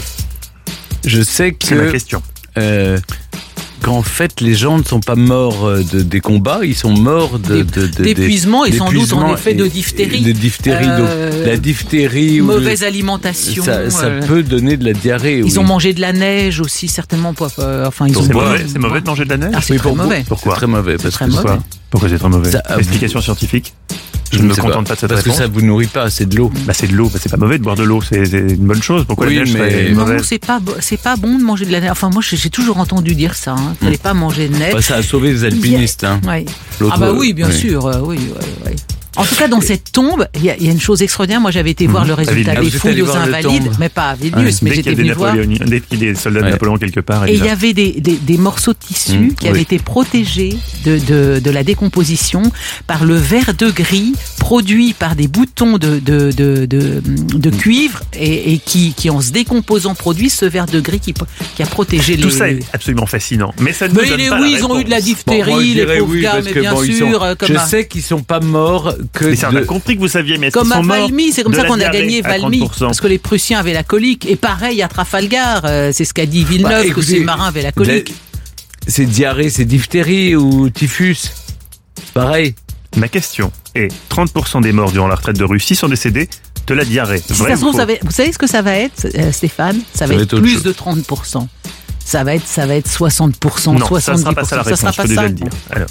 Je sais que... C'est ma question. Euh, qu'en fait, les gens ne sont pas morts de, des combats, ils sont morts de, de, de, d'épuisement et sans doute en d'épuisement effet de et- diphtérie. De diphtérie. Euh, donc, la diphtérie ou Mauvaise le- alimentation. ça, ça euh, peut donner de la diarrhée. Ils oui. ont mangé de la neige aussi certainement. Pour, euh, enfin, ils C'est ont mauvais, c'est mauvais de manger de la neige? Ah, c'est Oui, très pour- mauvais. Pourquoi? C'est très mauvais. Parce très que mauvais. Pourquoi Pourquoi c'est très mauvais? Ça, euh, Explication scientifique. Je Je ne ne me sais contente pas, pas de cette parce réponse. que ça vous nourrit pas, c'est de l'eau. Bah c'est de l'eau, bah c'est pas mauvais de boire de l'eau, c'est c'est une bonne chose. Pourquoi Oui, la neige mais- serait Non, mauvaise? c'est pas bo- c'est pas bon de manger de la neige. Enfin moi j'ai j'ai toujours entendu dire ça. Hein. Fallait pas manger de neige. Bah, ça a sauvé les alpinistes. Hein. Ouais. L'autre, Ah bah oui, bien oui. sûr, euh, oui, ouais, ouais. En tout cas, dans cette tombe, il y, a- il y a une chose extraordinaire. Moi, j'avais été voir le résultat Ah, des vous êtes fouilles allé aux voir le Invalides, tombe. mais pas à Vilnius, mais Dès j'étais qu'il y a des venu voir. Napoléoniens, dès qu'il y a des soldats de Ouais. Napoléon quelque part, Et il y déjà. avait des, des, des morceaux de tissu Mmh, qui avaient oui. été protégés de, de, de la décomposition par le verre de gris produit par des boutons de, de, de, de, de cuivre et, et qui, qui, en se décomposant, produit ce verre de gris qui, qui a protégé Tout les... ça est absolument fascinant. Mais ça ne nous Mais donne les- pas oui, la ils ont eu de la réponse. diphtérie, Bon, moi, je les dirais pauvres oui, gars, parce mais que bien bon, ils sûr. sont- euh, comme je à- sais qu'ils sont pas morts que Mais ça, on a de... compris que vous saviez, mais est-ce Comme qu'ils à sont morts Valmy, c'est comme de ça la qu'on a diarrhée gagné à Valmy, trente pour cent? parce que les Prussiens avaient la colique. Et pareil à Trafalgar, euh, c'est ce qu'a dit Villeneuve, Bah, que écoutez, ces marins avaient la colique. la- C'est diarrhée, c'est diphtérie ou typhus. C'est pareil. Ma question est, trente pour cent des morts durant la retraite de Russie sont décédés de la diarrhée. Si Vrai ça se ou trouve, faux? ça va- vous savez ce que ça va être, euh, Stéphane? Ça va, va être, être autre plus chose. de trente pour cent. Ça va être, ça va être soixante pour cent, Non, ça soixante-dix sera pour cent. pas ça la Ça réponse, sera je peux pas déjà ça. le dire. Alors,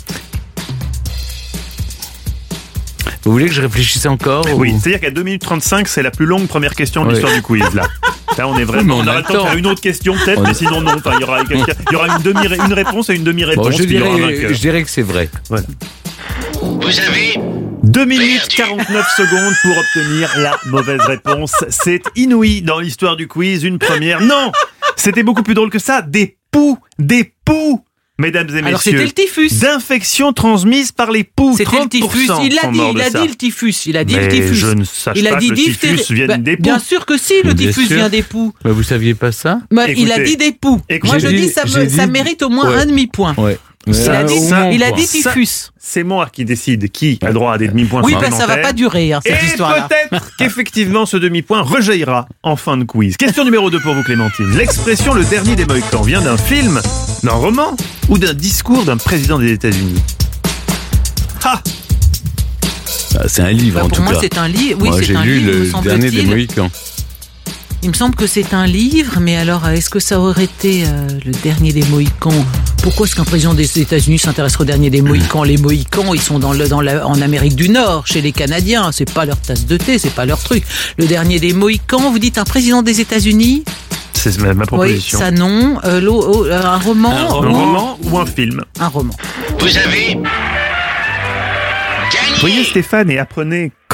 Vous voulez que je réfléchisse encore ou- oui, c'est-à-dire qu'à deux minutes trente-cinq, c'est la plus longue première question de Oui. l'histoire du quiz, là. Là, on est Oui, mais vraiment. on On a aura le le temps de temps. faire une autre question, peut-être, On- mais sinon, non. Enfin, il y aura, quelqu'un- il y aura une, demi une réponse et une demi-réponse. Bon, je, puis il y aura un dirais, vainqueur. je dirais que c'est vrai. Vous avez deux minutes quarante-neuf secondes pour obtenir la mauvaise réponse. C'est inouï dans l'histoire du quiz, une première. Non, c'était beaucoup plus drôle que ça. Des poux, des poux, mesdames et Alors c'était messieurs. le typhus. D'infections transmises par les poux. C'était le typhus. Il l'a sont dit, morts il de a ça. dit le typhus. Il a dit Mais le typhus. je ne sache Il a pas dit que le typhus diphtérie. vienne Bah, des poux. bien sûr que si, le Bien typhus sûr. vient des poux. Bah, vous saviez pas ça Bah, il a Écoutez, dit des poux. écoutez, Moi je j'ai dis dit- ça, me- j'ai ça dit- mérite au moins Ouais. un demi-point. Ouais. Il a dit, ça, il a dit typhus. C'est moi qui décide qui a droit à des demi-points Oui, ben ça supplémentaires. va pas durer hein, cette Et histoire-là. peut-être qu'effectivement ce demi-point rejaillira en fin de quiz. Question numéro deux pour vous Clémentine. L'expression le dernier des Mohicans vient d'un film, d'un roman ou d'un discours d'un président des États-Unis? Ah, Ah, c'est un livre Bah, en pour tout moi, cas. c'est un livre. Oui, Moi, c'est j'ai un lu livre, me le dernier des semble-t-il. Mohicans. Il me semble que c'est un livre, mais alors, est-ce que ça aurait été euh, le dernier des Mohicans? Pourquoi est-ce qu'un président des États-Unis s'intéresserait au dernier des Mohicans? Les Mohicans, ils sont dans le, dans la, en Amérique du Nord, chez les Canadiens. C'est pas leur tasse de thé, c'est pas leur truc. Le dernier des Mohicans, vous dites un président des États-Unis? c'est ma, ma Oui, proposition. ça non. Euh, l'eau- oh, euh, un roman. Un Un roman. roman ou un film? Un roman. Vous avez gagné. Voyez Stéphane et apprenez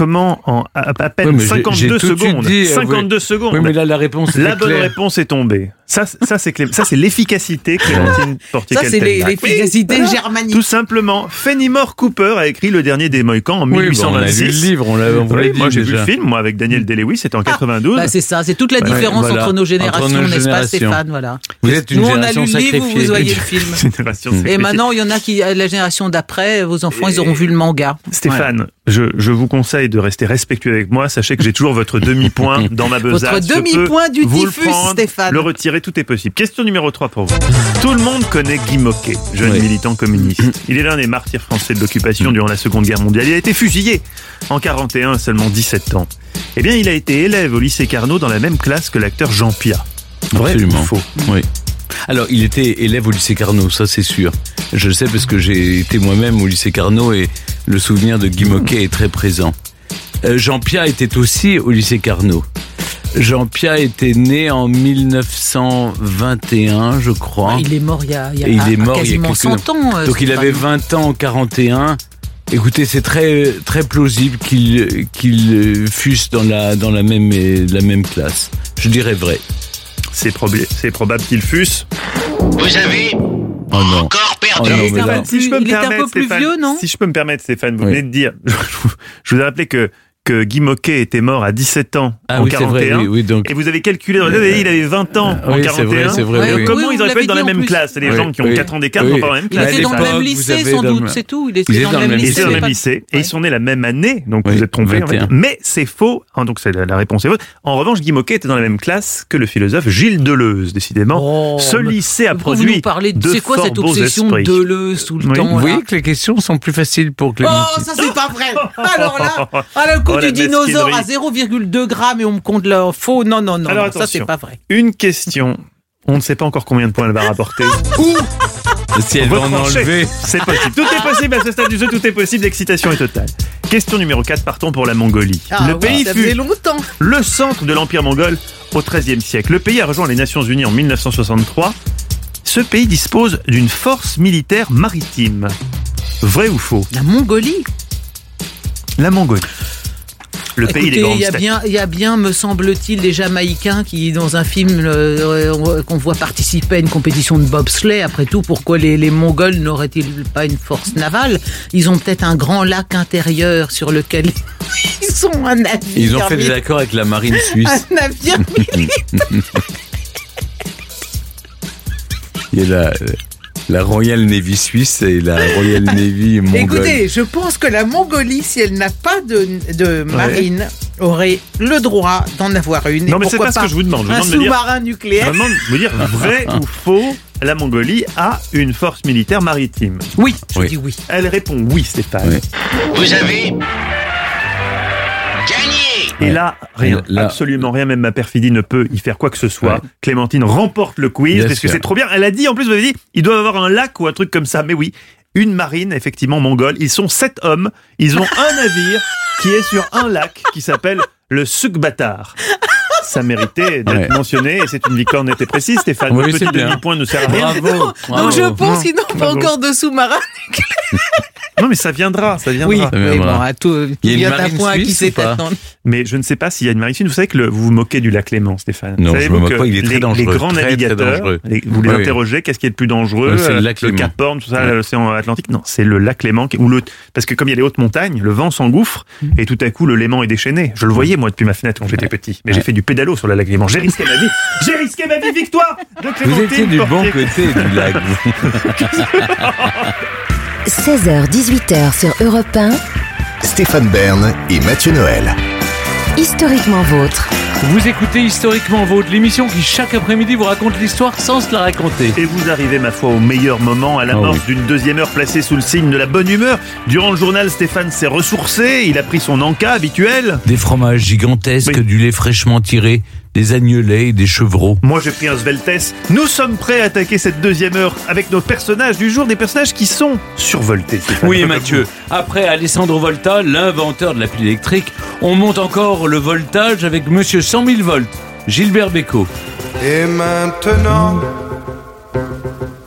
Comment en à, à peine Oui, mais j'ai- cinquante-deux j'ai tout de suite secondes dit, euh, cinquante-deux oui. secondes Oui, mais là, la réponse était la bonne claire. réponse est tombée. Ça, ça c'est Clé- ça c'est l'efficacité Clémentine Portier. Ça, c'est les- l'efficacité voilà. germanique. Tout simplement, Fenimore Cooper a écrit Le Dernier des Mohicans en Oui, mille huit cent bon, on a vingt-six. lu le livre, on l'a on vous l'a Oui, dit moi j'ai vu déjà. le film, moi avec Daniel Day-Lewis, c'était en quatre-vingt-douze. Bah, c'est ça, c'est toute la Ouais, différence voilà. entre nos générations, Entre nos n'est-ce pas, générations. Stéphane, voilà. Vous êtes une Nous, on a génération lu le livre, vous, sacrifiée. vous voyez le film. Génération Et sacrifiée. maintenant, il y en a qui, la génération d'après, vos enfants, ils auront vu le manga. Stéphane, je, je vous conseille de rester respectueux avec moi. Sachez que j'ai toujours votre demi-point dans ma besace. Votre Je peux demi-point du vous le typhus, prendre, Stéphane. Le retirer, tout est possible. Question numéro trois pour vous. Tout le monde connaît Guy Moquet, jeune Oui. militant communiste. Il est l'un des martyrs français de l'occupation durant la Seconde Guerre mondiale. Il a été fusillé en quarante et un à seulement dix-sept ans. Eh bien, il a été élève au lycée Carnot dans la même classe que l'acteur Jean Piat. Vrai Absolument. ou faux? Oui. Alors, il était élève au lycée Carnot, ça c'est sûr. Je le sais parce que j'ai été moi-même au lycée Carnot et le souvenir de Guy Moquet est très présent. Euh, Jean Piat était aussi au lycée Carnot. Jean Piat était né en mille neuf cent vingt et un, je crois. Il est mort il y a, il y a, Et il est mort il y a quasiment quelques- cent ans. euh, Donc il Stéphane. avait vingt ans en quarante et un. Écoutez, c'est très très plausible qu'ils qu'ils fussent dans la dans la même la même classe. Je dirais vrai. C'est probable, c'est probable qu'il fusse. Vous avez Oh non. encore perdu. Oh non, Il mais était là- un peu plus- il était un peu plus Stéphane, vieux, non Si je peux me permettre, Stéphane, vous Oui. venez de dire, je vous ai rappelé que que Guy Moquet était mort à dix-sept ans Ah en oui, c'est quarante et un. vrai. Oui, oui, donc. Et vous avez calculé, dans le livre, il avait vingt ans en Oui, c'est quarante et vrai, un. c'est vrai. Ouais, oui. Comment Oui, ils vous auraient pu l'avez être dans dit la en même plus. classe? C'est des Oui, gens qui ont oui. quatre ans d'écart, Oui. sont pas dans la même Il classe. était dans le l'époque, même vous lycée, avez sans dans doute, le- c'est tout. Il Ils était étaient dans le même Ils lycée. étaient dans le pas- même lycée et Ouais. ils sont nés la même année, donc Oui, vous êtes trompés. vingt et un. Mais c'est faux. Hein, donc c'est la, la réponse est fausse. En revanche, Guy Moquet était dans la même classe que le philosophe Gilles Deleuze, décidément. Oh, Ce mais lycée a pourquoi vous produit nous parlez de, de c'est quoi fort cette beaux obsession esprits. de Deleuze tout le Oui. temps Vous là voyez que les questions sont plus faciles pour Clémentine. Oh, ça c'est pas vrai. Alors là, ah, le coup Oh, la du dinosaure mesquinerie. à zéro virgule deux grammes et on me compte le faux. Non, non, non, Alors, non, ça attention. c'est pas vrai. Une question. On ne sait pas encore combien de points elle va rapporter. Ou Si elle on va va en trancher. enlever. C'est possible. Tout est possible à ce stade du jeu. Tout est possible. L'excitation est totale. Question numéro quatre. Partons pour la Mongolie. Ah, le ouais, pays ça fut faisait longtemps. le centre de l'Empire mongol au treizième siècle. Le pays a rejoint les Nations Unies en mille neuf cent soixante-trois. Ce pays dispose d'une force militaire maritime. Vrai ou faux? La Mongolie. La Mongolie. Le pays Écoutez, des grandes il y a steppes. bien, il y a bien, me semble-t-il, des Jamaïcains qui, dans un film euh, qu'on voit participer à une compétition de bobsleigh. Après tout, pourquoi les, les Mongols n'auraient-ils pas une force navale? Ils ont peut-être un grand lac intérieur sur lequel ils ont un navire. Ils ont fait des mili- accords avec la marine suisse. un navire militaire. Il y a la, la Royal Navy suisse et la Royal Navy mongole. Écoutez, je pense que la Mongolie, si elle n'a pas de, de marine, aurait le droit d'en avoir une. Non, Et mais c'est pourquoi pas ce que je vous demande. Je vous un demande de dire, sous-marin je nucléaire. vous demande de me dire vrai ou faux. La Mongolie a une force militaire maritime. Oui, je Oui. dis oui. Elle répond oui, Stéphane. Oui. Vous avez gagné. Et là, rien, Là- absolument rien, même ma perfidie ne peut y faire quoi que ce soit. Ouais. Clémentine remporte le quiz, Bien parce que sûr. c'est trop bien. Elle a dit, en plus, vous avez dit, ils doivent avoir un lac ou un truc comme ça. Mais oui, une marine, effectivement, mongole. Ils sont sept hommes. Ils ont un navire qui est sur un lac qui s'appelle le Sukbatar. Ça méritait d'être Ouais. mentionné et c'est une victoire nette et précise, Stéphane. Oui, Le petit c'est bien. demi-point ne sert à rien. Bravo. Donc bravo. je pense qu'ils n'ont pas Bravo. encore de sous-marin. Non, mais ça viendra, ça viendra. Oui, Ça oui, viendra. bon, à tout, Il y a une vient un marine point à qui suisse sait ou pas attendre. Mais je ne sais pas s'il y a une marine suisse. Vous savez que le- vous vous moquez du lac Léman, Stéphane. Non, je Savez-vous me moque que pas, il est très les, dangereux, Les grands très, très navigateurs, dangereux. les- vous les Oui. interrogez, qu'est-ce qui est le plus dangereux Ouais, c'est le euh, lac Léman. Cap Horn, tout ça, Ouais. l'océan Atlantique. Non, c'est le lac Léman. qui- Ou le, parce que comme il y a les hautes montagnes, le vent s'engouffre et tout à coup le Léman est déchaîné. Je le voyais moi depuis ma fenêtre quand j'étais petit. Mais j'ai fait du pédalo sur le lac Léman. J'ai risqué ma vie. J'ai risqué ma vie. Victoire de Vous Clémentine étiez du bon Portier. côté du lac. vous. seize heures dix-huit heures sur Europe un, Stéphane Bern et Mathieu Noël. historiquement vôtre. Vous écoutez Historiquement Vôtre, l'émission qui chaque après-midi vous raconte l'histoire sans se la raconter. Et vous arrivez, ma foi, au meilleur moment, à l'amorce Oh oui. d'une deuxième heure placée sous le signe de la bonne humeur. Durant le journal, Stéphane s'est ressourcé, il a pris son encas habituel. Des fromages gigantesques, Oui. du lait fraîchement tiré, des agnelets et des chevreaux. Moi, j'ai pris un Sveltes. Nous sommes prêts à attaquer cette deuxième heure avec nos personnages du jour, des personnages qui sont survoltés. Stéphane. Oui, Comme Mathieu. Après Alessandro Volta, l'inventeur de la pile électrique, on monte encore le voltage avec Monsieur cent mille volts, Gilbert Bécaud. Et maintenant,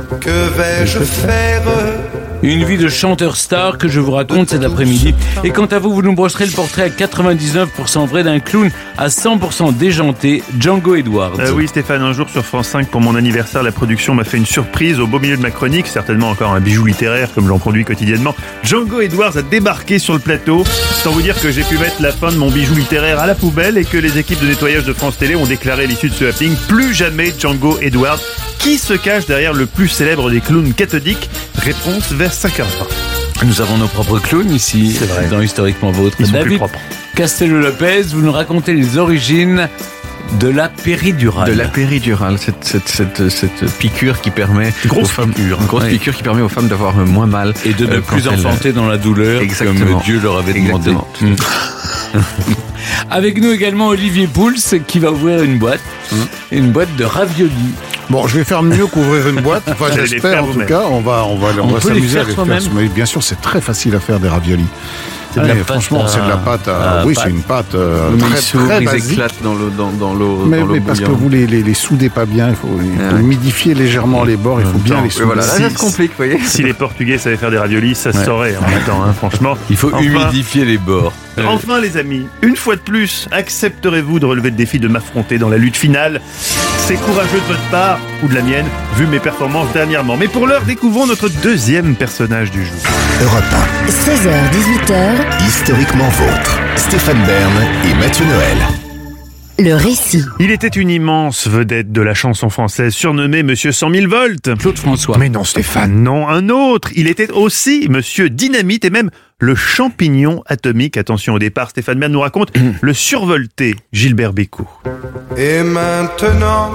Que vais-je faire? Une vie de chanteur star que je vous raconte cet après-midi. Et quant à vous, vous nous brosserez le portrait à quatre-vingt-dix-neuf pour cent vrai d'un clown à cent pour cent déjanté, Django Edwards. Euh, oui Stéphane, un jour sur France cinq pour mon anniversaire, la production m'a fait une surprise au beau milieu de ma chronique, certainement encore un bijou littéraire comme j'en produis quotidiennement. Django Edwards a débarqué sur le plateau, sans vous dire que j'ai pu mettre la fin de mon bijou littéraire à la poubelle et que les équipes de nettoyage de France Télé ont déclaré à l'issue de ce happening, plus jamais Django Edwards. Qui se cache derrière le plus célèbre des clowns cathodiques? Réponse vers cinq heures vingt. Nous avons nos propres clowns ici, dans Historiquement Vôtre. Ils sont David plus propres. Castello-Lopez, vous nous racontez les origines de la péridurale. De la péridurale, cette, cette, cette, cette piqûre qui permet grosse aux femmes, piqûre. une grosse Oui. piqûre qui permet aux femmes d'avoir moins mal Et de ne euh, plus quand elles- enfanter dans la douleur, Exactement. comme Dieu leur avait demandé. Exactement. Mm. Avec nous également Olivier Pouls, qui va ouvrir une boîte, une boîte de raviolis. Bon, je vais faire mieux qu'ouvrir une boîte. Enfin, Vous allez les j'espère faire en tout vous-même. cas. On va, on va, on, On va peut les s'amuser faire à les soi-même. faire. Mais bien sûr, c'est très facile à faire des raviolis. C'est de la Ouais, pâte franchement, à- c'est de la pâte. À... à Oui, pâte. c'est une pâte euh, Mais très, ils s'ouvrent, très ils basique. éclatent dans l'eau, dans, dans l'eau, Mais, dans l'eau mais parce que bouillante. vous les, les, les soudez pas bien, il faut, il faut Ah ouais. humidifier légèrement les bords, il faut bien temps, les et souder. Et voilà, là, Si- ça se complique, vous voyez. Si les Portugais savaient faire des raviolis, ça se Ouais. saurait en même temps, hein, franchement. Il faut Enfin, humidifier les bords. Euh, Enfin les amis, une fois de plus, accepterez-vous de relever le défi de m'affronter dans la lutte finale? C'est courageux de votre part, ou de la mienne, vu mes performances dernièrement. Mais pour l'heure, découvrons notre deuxième personnage du jour. Europe un, seize heures dix-huit heures, Historiquement Vôtre. Stéphane Bern et Mathieu Noël. le récit. Il était une immense vedette de la chanson française, surnommé Monsieur cent mille volts. Claude François. Mais non Stéphane, non, un autre. Il était aussi Monsieur Dynamite et même le champignon atomique. Attention au départ, Stéphane Bern nous raconte le survolté Gilbert Bécaud. Et maintenant,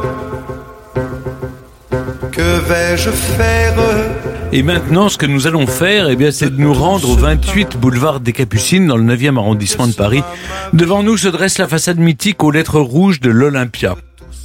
que vais-je faire? Et maintenant, ce que nous allons faire, eh bien, c'est de nous rendre au vingt-huit boulevard des Capucines, dans le neuvième arrondissement de Paris. Devant nous se dresse la façade mythique aux lettres rouges de l'Olympia.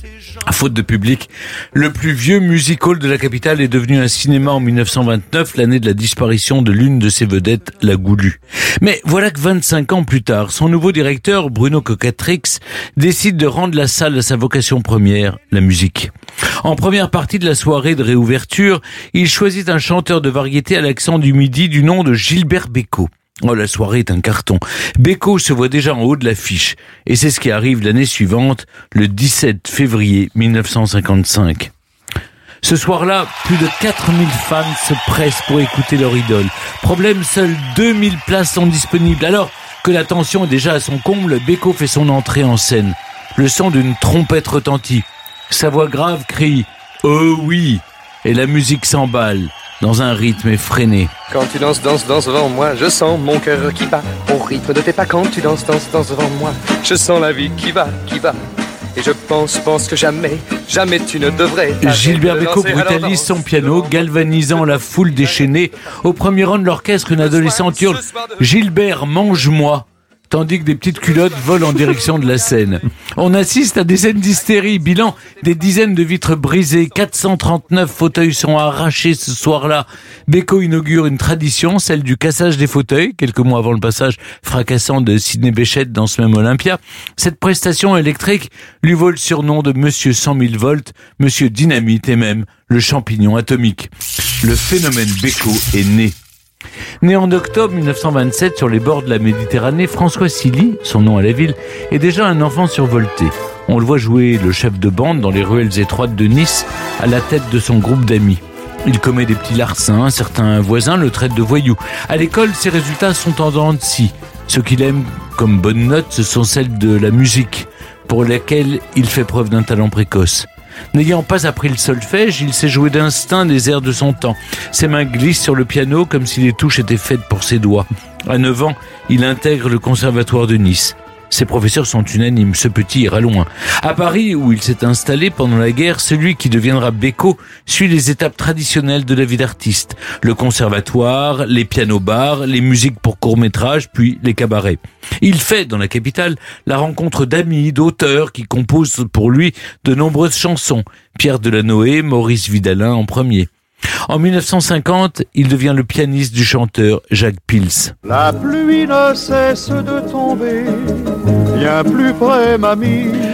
À faute de public, le plus vieux music hall de la capitale est devenu un cinéma en mille neuf cent vingt-neuf, l'année de la disparition de l'une de ses vedettes, la Goulue. Mais voilà que vingt-cinq ans plus tard, son nouveau directeur, Bruno Cocatrix, décide de rendre la salle à sa vocation première, la musique. En première partie de la soirée de réouverture, il choisit un chanteur de variété à l'accent du Midi du nom de Gilbert Bécaud. Oh, la soirée est un carton. Bécaud se voit déjà en haut de l'affiche. Et c'est ce qui arrive l'année suivante, le dix-sept février mille neuf cent cinquante-cinq. Ce soir-là, plus de quatre mille fans se pressent pour écouter leur idole. Problème, seules deux mille places sont disponibles. Alors que la tension est déjà à son comble, Bécaud fait son entrée en scène. Le son d'une trompette retentit. Sa voix grave crie « Oh oui !» et la musique s'emballe dans un rythme effréné. Quand tu danses, danses, danses devant moi, je sens mon cœur qui bat au rythme de tes pas. Quand tu danses, danses, danses devant moi, je sens la vie qui va, qui va. Et je pense, pense que jamais, jamais tu ne devrais. Gilbert Bécaud brutalise son piano, galvanisant la foule déchaînée. Au premier rang de l'orchestre, une adolescente hurle « Gilbert, mange-moi !» tandis que des petites culottes volent en direction de la scène. On assiste à des scènes d'hystérie. Bilan, des dizaines de vitres brisées, quatre cent trente-neuf fauteuils sont arrachés ce soir-là. Bécaud inaugure une tradition, celle du cassage des fauteuils, quelques mois avant le passage fracassant de Sidney Bechet dans ce même Olympia. Cette prestation électrique lui vaut le surnom de Monsieur cent mille volts, Monsieur Dynamite et même le champignon atomique. Le phénomène Bécaud est né. Né en octobre mille neuf cent vingt-sept sur les bords de la Méditerranée, François Silly, son nom à la ville, est déjà un enfant survolté. On le voit jouer le chef de bande dans les ruelles étroites de Nice, à la tête de son groupe d'amis. Il commet des petits larcins, certains voisins le traitent de voyou. À l'école, ses résultats sont en dents de scie. Ce qu'il aime comme bonnes notes, ce sont celles de la musique, pour laquelle il fait preuve d'un talent précoce. N'ayant pas appris le solfège, il sait jouer d'instinct des airs de son temps. Ses mains glissent sur le piano comme si les touches étaient faites pour ses doigts. À neuf ans, il intègre le conservatoire de Nice. Ses professeurs sont unanimes, ce petit ira loin. À Paris, où il s'est installé pendant la guerre, celui qui deviendra Bécaud suit les étapes traditionnelles de la vie d'artiste. Le conservatoire, les pianos-bars, les musiques pour courts-métrages, puis les cabarets. Il fait, dans la capitale, la rencontre d'amis, d'auteurs qui composent pour lui de nombreuses chansons. Pierre Delanoë, Maurice Vidalin en premier. En mille neuf cent cinquante, il devient le pianiste du chanteur Jacques Pils. La pluie ne cesse de tomber, bien plus près, mamie.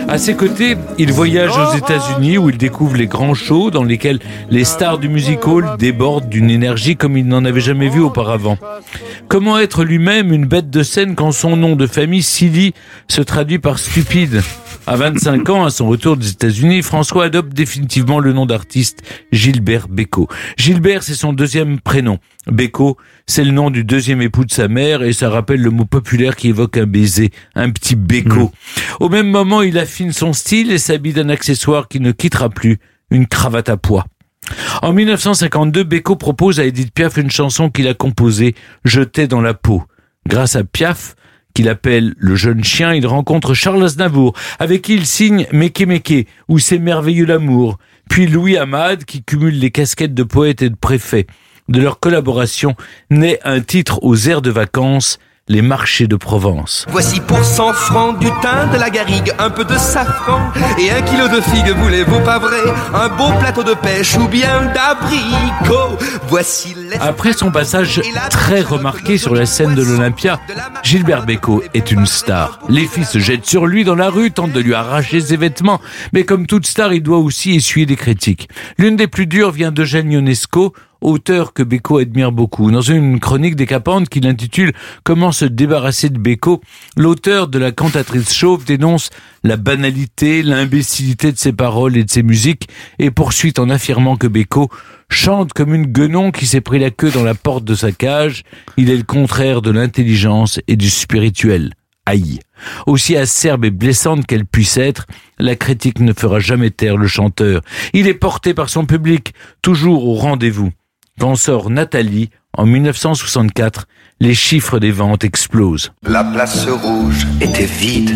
À ses côtés, il voyage aux États-Unis où il découvre les grands shows dans lesquels les stars du music-hall débordent d'une énergie comme il n'en avait jamais vu auparavant. Comment être lui-même une bête de scène quand son nom de famille, Silly, se traduit par stupide ? À vingt-cinq ans, à son retour des États-Unis, François adopte définitivement le nom d'artiste Gilbert Bécaud. Gilbert, c'est son deuxième prénom. Bécaud, c'est le nom du deuxième époux de sa mère et ça rappelle le mot populaire qui évoque un baiser, un petit béco. Mmh. Au même moment, il affine son style et s'habille d'un accessoire qui ne quittera plus, une cravate à pois. En mille neuf cent cinquante-deux, Bécaud propose à Édith Piaf une chanson qu'il a composée, Je t'ai dans la peau. Grâce à Piaf, qu'il appelle le jeune chien, il rencontre Charles Aznavour, avec qui il signe Méké Méké, ou C'est merveilleux l'amour, puis Louis Amade, qui cumule les casquettes de poète et de préfet. De leur collaboration naît un titre aux airs de vacances, Les marchés de Provence. Voici pour cent francs du thym, de la garrigue, un peu de safran et un kilo de figues, voulez-vous pas vrai? Un beau plateau de pêche ou bien d'abricots. Voici les... Après son passage très remarqué sur la scène de l'Olympia, Gilbert Bécaud est une star. Les filles se jettent sur lui dans la rue, tentent de lui arracher ses vêtements, mais comme toute star, il doit aussi essuyer des critiques. L'une des plus dures vient d'Eugène Ionesco, auteur que Bécaud admire beaucoup. Dans une chronique décapante qu'il intitule « Comment se débarrasser de Bécaud », l'auteur de La cantatrice chauve dénonce la banalité, l'imbécilité de ses paroles et de ses musiques et poursuit en affirmant que Bécaud chante comme une guenon qui s'est pris la queue dans la porte de sa cage. Il est le contraire de l'intelligence et du spirituel. Aïe. Aussi acerbe et blessante qu'elle puisse être, la critique ne fera jamais taire le chanteur. Il est porté par son public, toujours au rendez-vous. Quand sort Nathalie, en mille neuf cent soixante-quatre, les chiffres des ventes explosent. La place rouge était vide.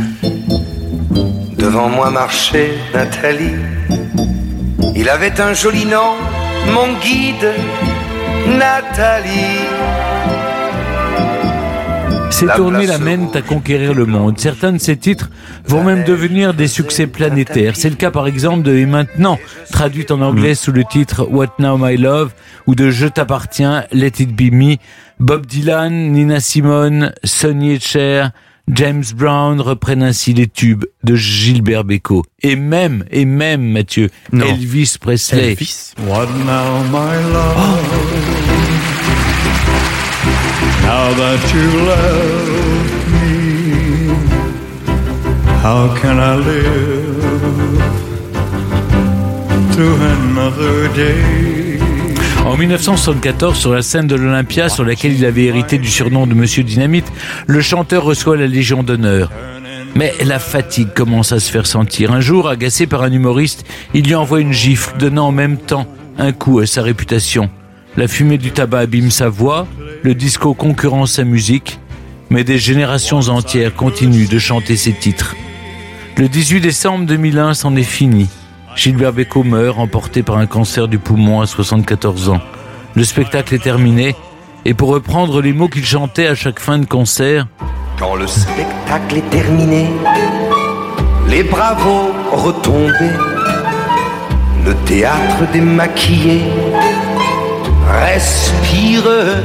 Devant moi marchait Nathalie. Il avait un joli nom, mon guide, Nathalie. Ces tournées l'amènent à conquérir le monde. Certains de ces titres vont même devenir des succès planétaires. C'est le cas par exemple de Et maintenant, traduite en anglais sous le titre What Now My Love, ou de Je t'appartiens, Let It Be Me. Bob Dylan, Nina Simone, Sonny et Cher, James Brown reprennent ainsi les tubes de Gilbert Bécaud. Et même, et même Mathieu, non. Elvis Presley. Elvis. What now my love? Oh. Now that you left me, how can I live through another day? En mille neuf cent soixante-quatorze, sur la scène de l'Olympia, sur laquelle il avait hérité du surnom de Monsieur Dynamite, le chanteur reçoit la Légion d'honneur. Mais la fatigue commence à se faire sentir. Un jour, agacé par un humoriste, il lui envoie une gifle, donnant en même temps un coup à sa réputation. La fumée du tabac abîme sa voix, le disco concurrence sa musique, mais des générations entières continuent de chanter ses titres. Le dix-huit décembre deux mille un, c'en est fini. Gilbert Bécaud meurt, emporté par un cancer du poumon à soixante-quatorze ans. Le spectacle est terminé, et pour reprendre les mots qu'il chantait à chaque fin de concert... Quand le spectacle est terminé, les bravos retombés, le théâtre démaquillé respire,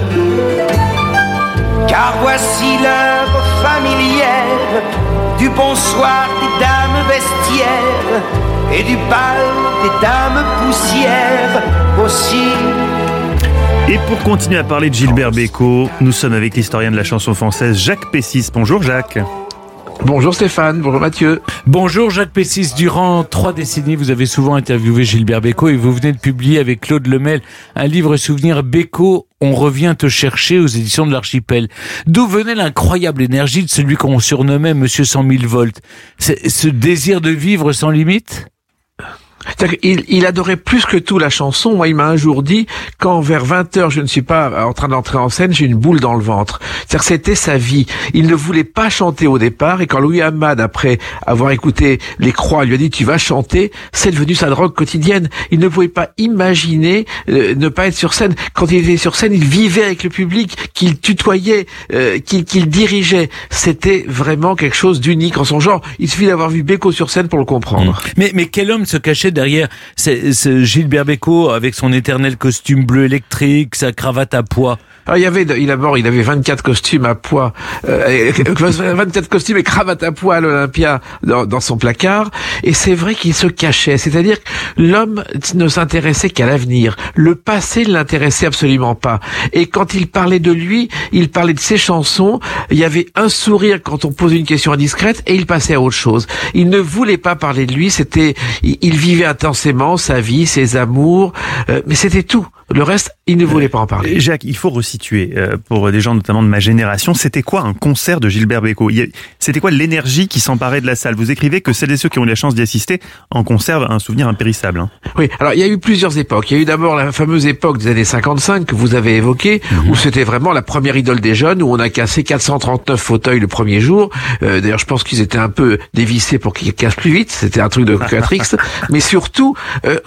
car voici l'heure familière du bonsoir des dames vestiaires et du bal des dames poussières aussi. Et pour continuer à parler de Gilbert Bécaud, nous sommes avec l'historien de la chanson française Jacques Pessis. Bonjour Jacques. Bonjour Stéphane, bonjour Mathieu. Bonjour Jacques Pessis. Durant trois décennies, vous avez souvent interviewé Gilbert Bécaud et vous venez de publier avec Claude Lemel un livre souvenir Bécaud, on revient te chercher aux éditions de l'Archipel. D'où venait l'incroyable énergie de celui qu'on surnommait Monsieur cent mille volts? C'est ce désir de vivre sans limite? Il, il adorait plus que tout la chanson. Moi, il m'a un jour dit, quand vers vingt heures, je ne suis pas en train d'entrer en scène, j'ai une boule dans le ventre. C'est-à-dire que c'était sa vie. Il ne voulait pas chanter au départ, et quand Louis Amade, après avoir écouté Les Croix, lui a dit, tu vas chanter, c'est devenu sa drogue quotidienne. Il ne pouvait pas imaginer euh, ne pas être sur scène. Quand il était sur scène, il vivait avec le public, qu'il tutoyait, euh, qu'il, qu'il dirigeait. C'était vraiment quelque chose d'unique en son genre. Il suffit d'avoir vu Bécaud sur scène pour le comprendre. Mmh. Mais, mais quel homme se cachait derrière ce Gilbert Bécaud avec son éternel costume bleu électrique, sa cravate à pois? Alors, il y avait, il d'abord, il avait vingt-quatre costumes à pois, euh, vingt-quatre costumes et cravates à pois à l'Olympia dans, dans son placard. Et c'est vrai qu'il se cachait. C'est-à-dire que l'homme ne s'intéressait qu'à l'avenir. Le passé ne l'intéressait absolument pas. Et quand il parlait de lui, il parlait de ses chansons. Il y avait un sourire quand on posait une question indiscrète et il passait à autre chose. Il ne voulait pas parler de lui. C'était, il, il vivait intensément sa vie, ses amours, euh, mais c'était tout. Le reste, il ne voulait pas en parler. Jacques, il faut resituer, euh, pour des gens notamment de ma génération, c'était quoi un concert de Gilbert Bécaud? C'était quoi l'énergie qui s'emparait de la salle? Vous écrivez que celles et ceux qui ont eu la chance d'y assister en conservent un souvenir impérissable. Hein. Oui, alors il y a eu plusieurs époques. Il y a eu d'abord la fameuse époque des années cinquante-cinq que vous avez évoquée, mmh. où c'était vraiment la première idole des jeunes, où on a cassé quatre cent trente-neuf fauteuils le premier jour. Euh, d'ailleurs, je pense qu'ils étaient un peu dévissés pour qu'ils cassent plus vite. C'était un truc de Catrix. mais surtout, euh,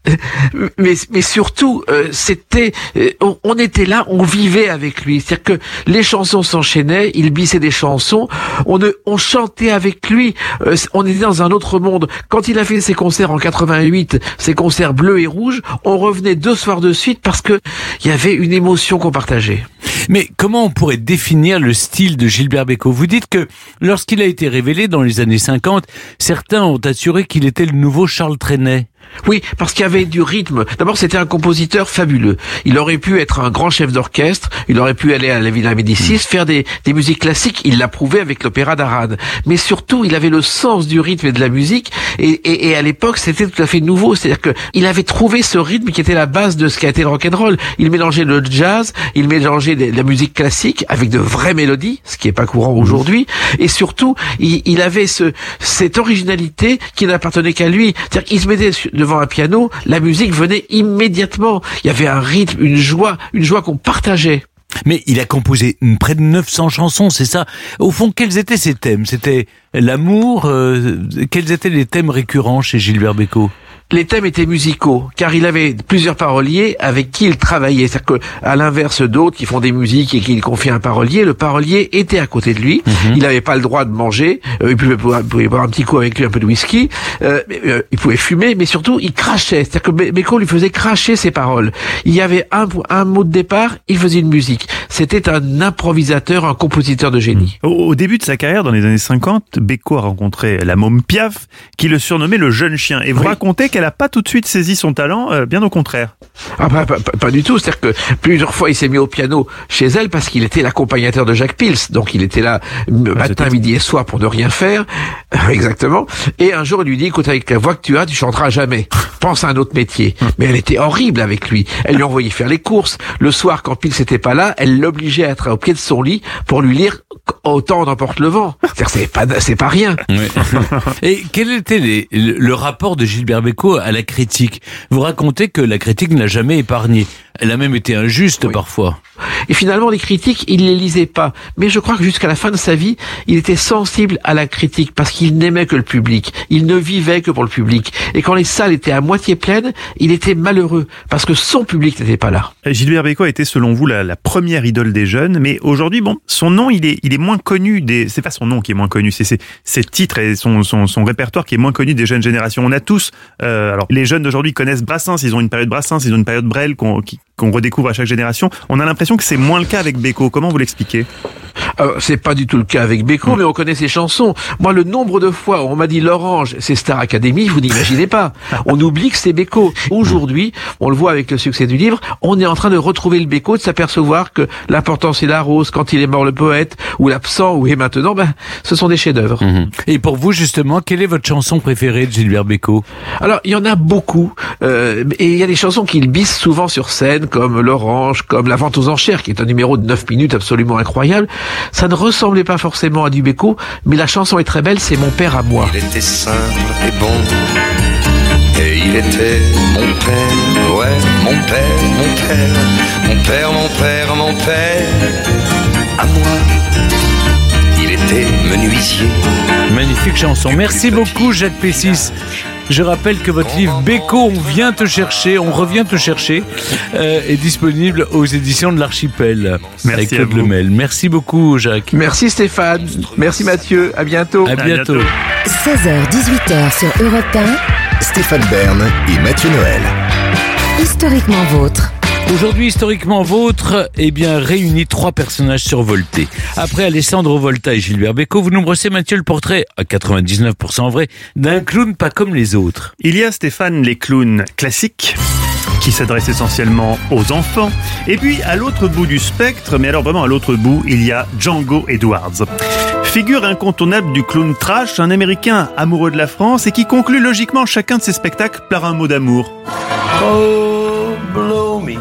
mais, mais surtout, euh, c'était, on, on était là, on vivait avec lui. C'est-à-dire que les chansons s'enchaînaient, il bissait des chansons, on, ne, on chantait avec lui, euh, on était dans un autre monde. Quand il a fait ses concerts en quatre-vingt-huit, ses concerts bleus et rouges, on revenait deux soirs de suite parce que il y avait une émotion qu'on partageait. Mais comment on pourrait définir le style de Gilbert Bécaud? Vous dites que lorsqu'il a été révélé dans les années cinquante, certains ont assuré qu'il était le nouveau Charles Trenet. Oui, parce qu'il y avait du rythme. D'abord, c'était un compositeur fabuleux. Il aurait pu être un grand chef d'orchestre, il aurait pu aller à la Villa Médicis, mmh. faire des, des musiques classiques, il l'a prouvé avec l'opéra d'Arad. Mais surtout, il avait le sens du rythme et de la musique, et, et, et à l'époque, c'était tout à fait nouveau. C'est-à-dire que il avait trouvé ce rythme qui était la base de ce qu'a été le rock'n'roll. Il mélangeait le jazz, il mélangeait de la musique classique avec de vraies mélodies, ce qui est pas courant aujourd'hui, et surtout, il, il avait ce, cette originalité qui n'appartenait qu'à lui. C'est-à-dire qu'il se mettait devant un piano, la musique venait immédiatement. Il y avait un rythme, une joie, une joie qu'on partageait. Mais il a composé près de neuf cents chansons, c'est ça. Au fond, quels étaient ses thèmes? C'était l'amour, euh, quels étaient les thèmes récurrents chez Gilbert Bécaud? Les thèmes étaient musicaux, car il avait plusieurs paroliers avec qui il travaillait. C'est-à-dire que, à l'inverse d'autres qui font des musiques et qui il confient un parolier, le parolier était à côté de lui. Mmh. Il n'avait pas le droit de manger. Euh, il pouvait, pouvait boire un petit coup avec lui, un peu de whisky. Euh, euh, il pouvait fumer, mais surtout, il crachait. C'est-à-dire que Bécaud lui faisait cracher ses paroles. Il y avait un, un mot de départ, il faisait une musique. C'était un improvisateur, un compositeur de génie. Au, au début de sa carrière, dans les années cinquante, Bécaud a rencontré la môme Piaf, qui le surnommait le jeune chien. Et vous oui. racontez qu'elle a pas tout de suite saisi son talent, euh, bien au contraire. Ah bah, pas, pas, pas du tout, c'est-à-dire que plusieurs fois il s'est mis au piano chez elle parce qu'il était l'accompagnateur de Jacques Pils, donc il était là matin, ah, midi et soir pour ne rien faire, exactement, et un jour il lui dit, écoute, avec la voix que tu as, tu chanteras jamais, pense à un autre métier. Mais elle était horrible avec lui, elle lui envoyait faire les courses, le soir quand Pils n'était pas là, elle l'obligeait à être au pied de son lit pour lui lire Autant n'emporte le vent. C'est-à-dire c'est pas, c'est pas rien. Oui. Et quel était les, le rapport de Gilbert Bécaud à la critique? Vous racontez que la critique ne l'a jamais épargné. Elle a même été injuste oui. parfois. Et finalement, les critiques, il les lisait pas. Mais je crois que jusqu'à la fin de sa vie, il était sensible à la critique parce qu'il n'aimait que le public. Il ne vivait que pour le public. Et quand les salles étaient à moitié pleines, il était malheureux parce que son public n'était pas là. Gilbert Bécaud a été, selon vous, la, la première idole des jeunes. Mais aujourd'hui, bon, son nom, il est, il est moins connu des, c'est pas son nom qui est moins connu, c'est ses, ses titres et son, son, son répertoire qui est moins connu des jeunes générations. On a tous, euh, alors, les jeunes d'aujourd'hui connaissent Brassens, ils ont une période Brassens, ils ont une période Brel qu'on, qui, qu'on redécouvre à chaque génération. On a l'impression que c'est moins le cas avec Bécaud. Comment vous l'expliquez? Euh, c'est pas du tout le cas avec Bécaud, mmh. mais on connaît ses chansons. Moi, le nombre de fois où on m'a dit l'Orange, c'est Star Academy, vous n'imaginez pas. On oublie que c'est Bécaud. Aujourd'hui, on le voit avec le succès du livre, on est en train de retrouver le Bécaud, de s'apercevoir que l'important c'est la rose, quand il est mort le poète, ou l'absent, ou est maintenant, ben, ce sont des chefs-d'œuvre. Mmh. Et pour vous, justement, quelle est votre chanson préférée de Gilbert Bécaud? Alors, il y en a beaucoup, euh, et il y a des chansons qu'il bisse souvent sur scène, comme l'Orange, comme La Vente aux Enchères, qui est un numéro de neuf minutes absolument incroyable. Ça ne ressemblait pas forcément à du Bécaud, mais la chanson est très belle, c'est Mon père à moi. Il était simple et bon, et il était mon père, ouais, mon père, mon père, mon père, mon père, mon père, à moi. Il était menuisier. Magnifique chanson. Merci beaucoup, Jacques Pessis. Je rappelle que votre livre Bécaud, on vient te chercher, on revient te chercher, euh, est disponible aux éditions de l'Archipel. Merci avec Claude à vous. Lemel. Merci beaucoup, Jacques. Merci Stéphane. Merci Mathieu. À bientôt. À bientôt. À bientôt. seize heures dix-huit heures sur Europe un. Stéphane Bern et Mathieu Noël. Historiquement vôtre. Aujourd'hui, historiquement vôtre, eh bien, réunit trois personnages survoltés. Après Alessandro Volta et Gilbert Bécaud, vous nous brossez, Mathieu, le portrait, à quatre-vingt-dix-neuf pour cent vrai, d'un clown pas comme les autres. Il y a, Stéphane, les clowns classiques, qui s'adressent essentiellement aux enfants. Et puis, à l'autre bout du spectre, mais alors vraiment à l'autre bout, il y a Django Edwards. Figure incontournable du clown trash, un Américain amoureux de la France et qui conclut logiquement chacun de ses spectacles par un mot d'amour. Oh, blow me.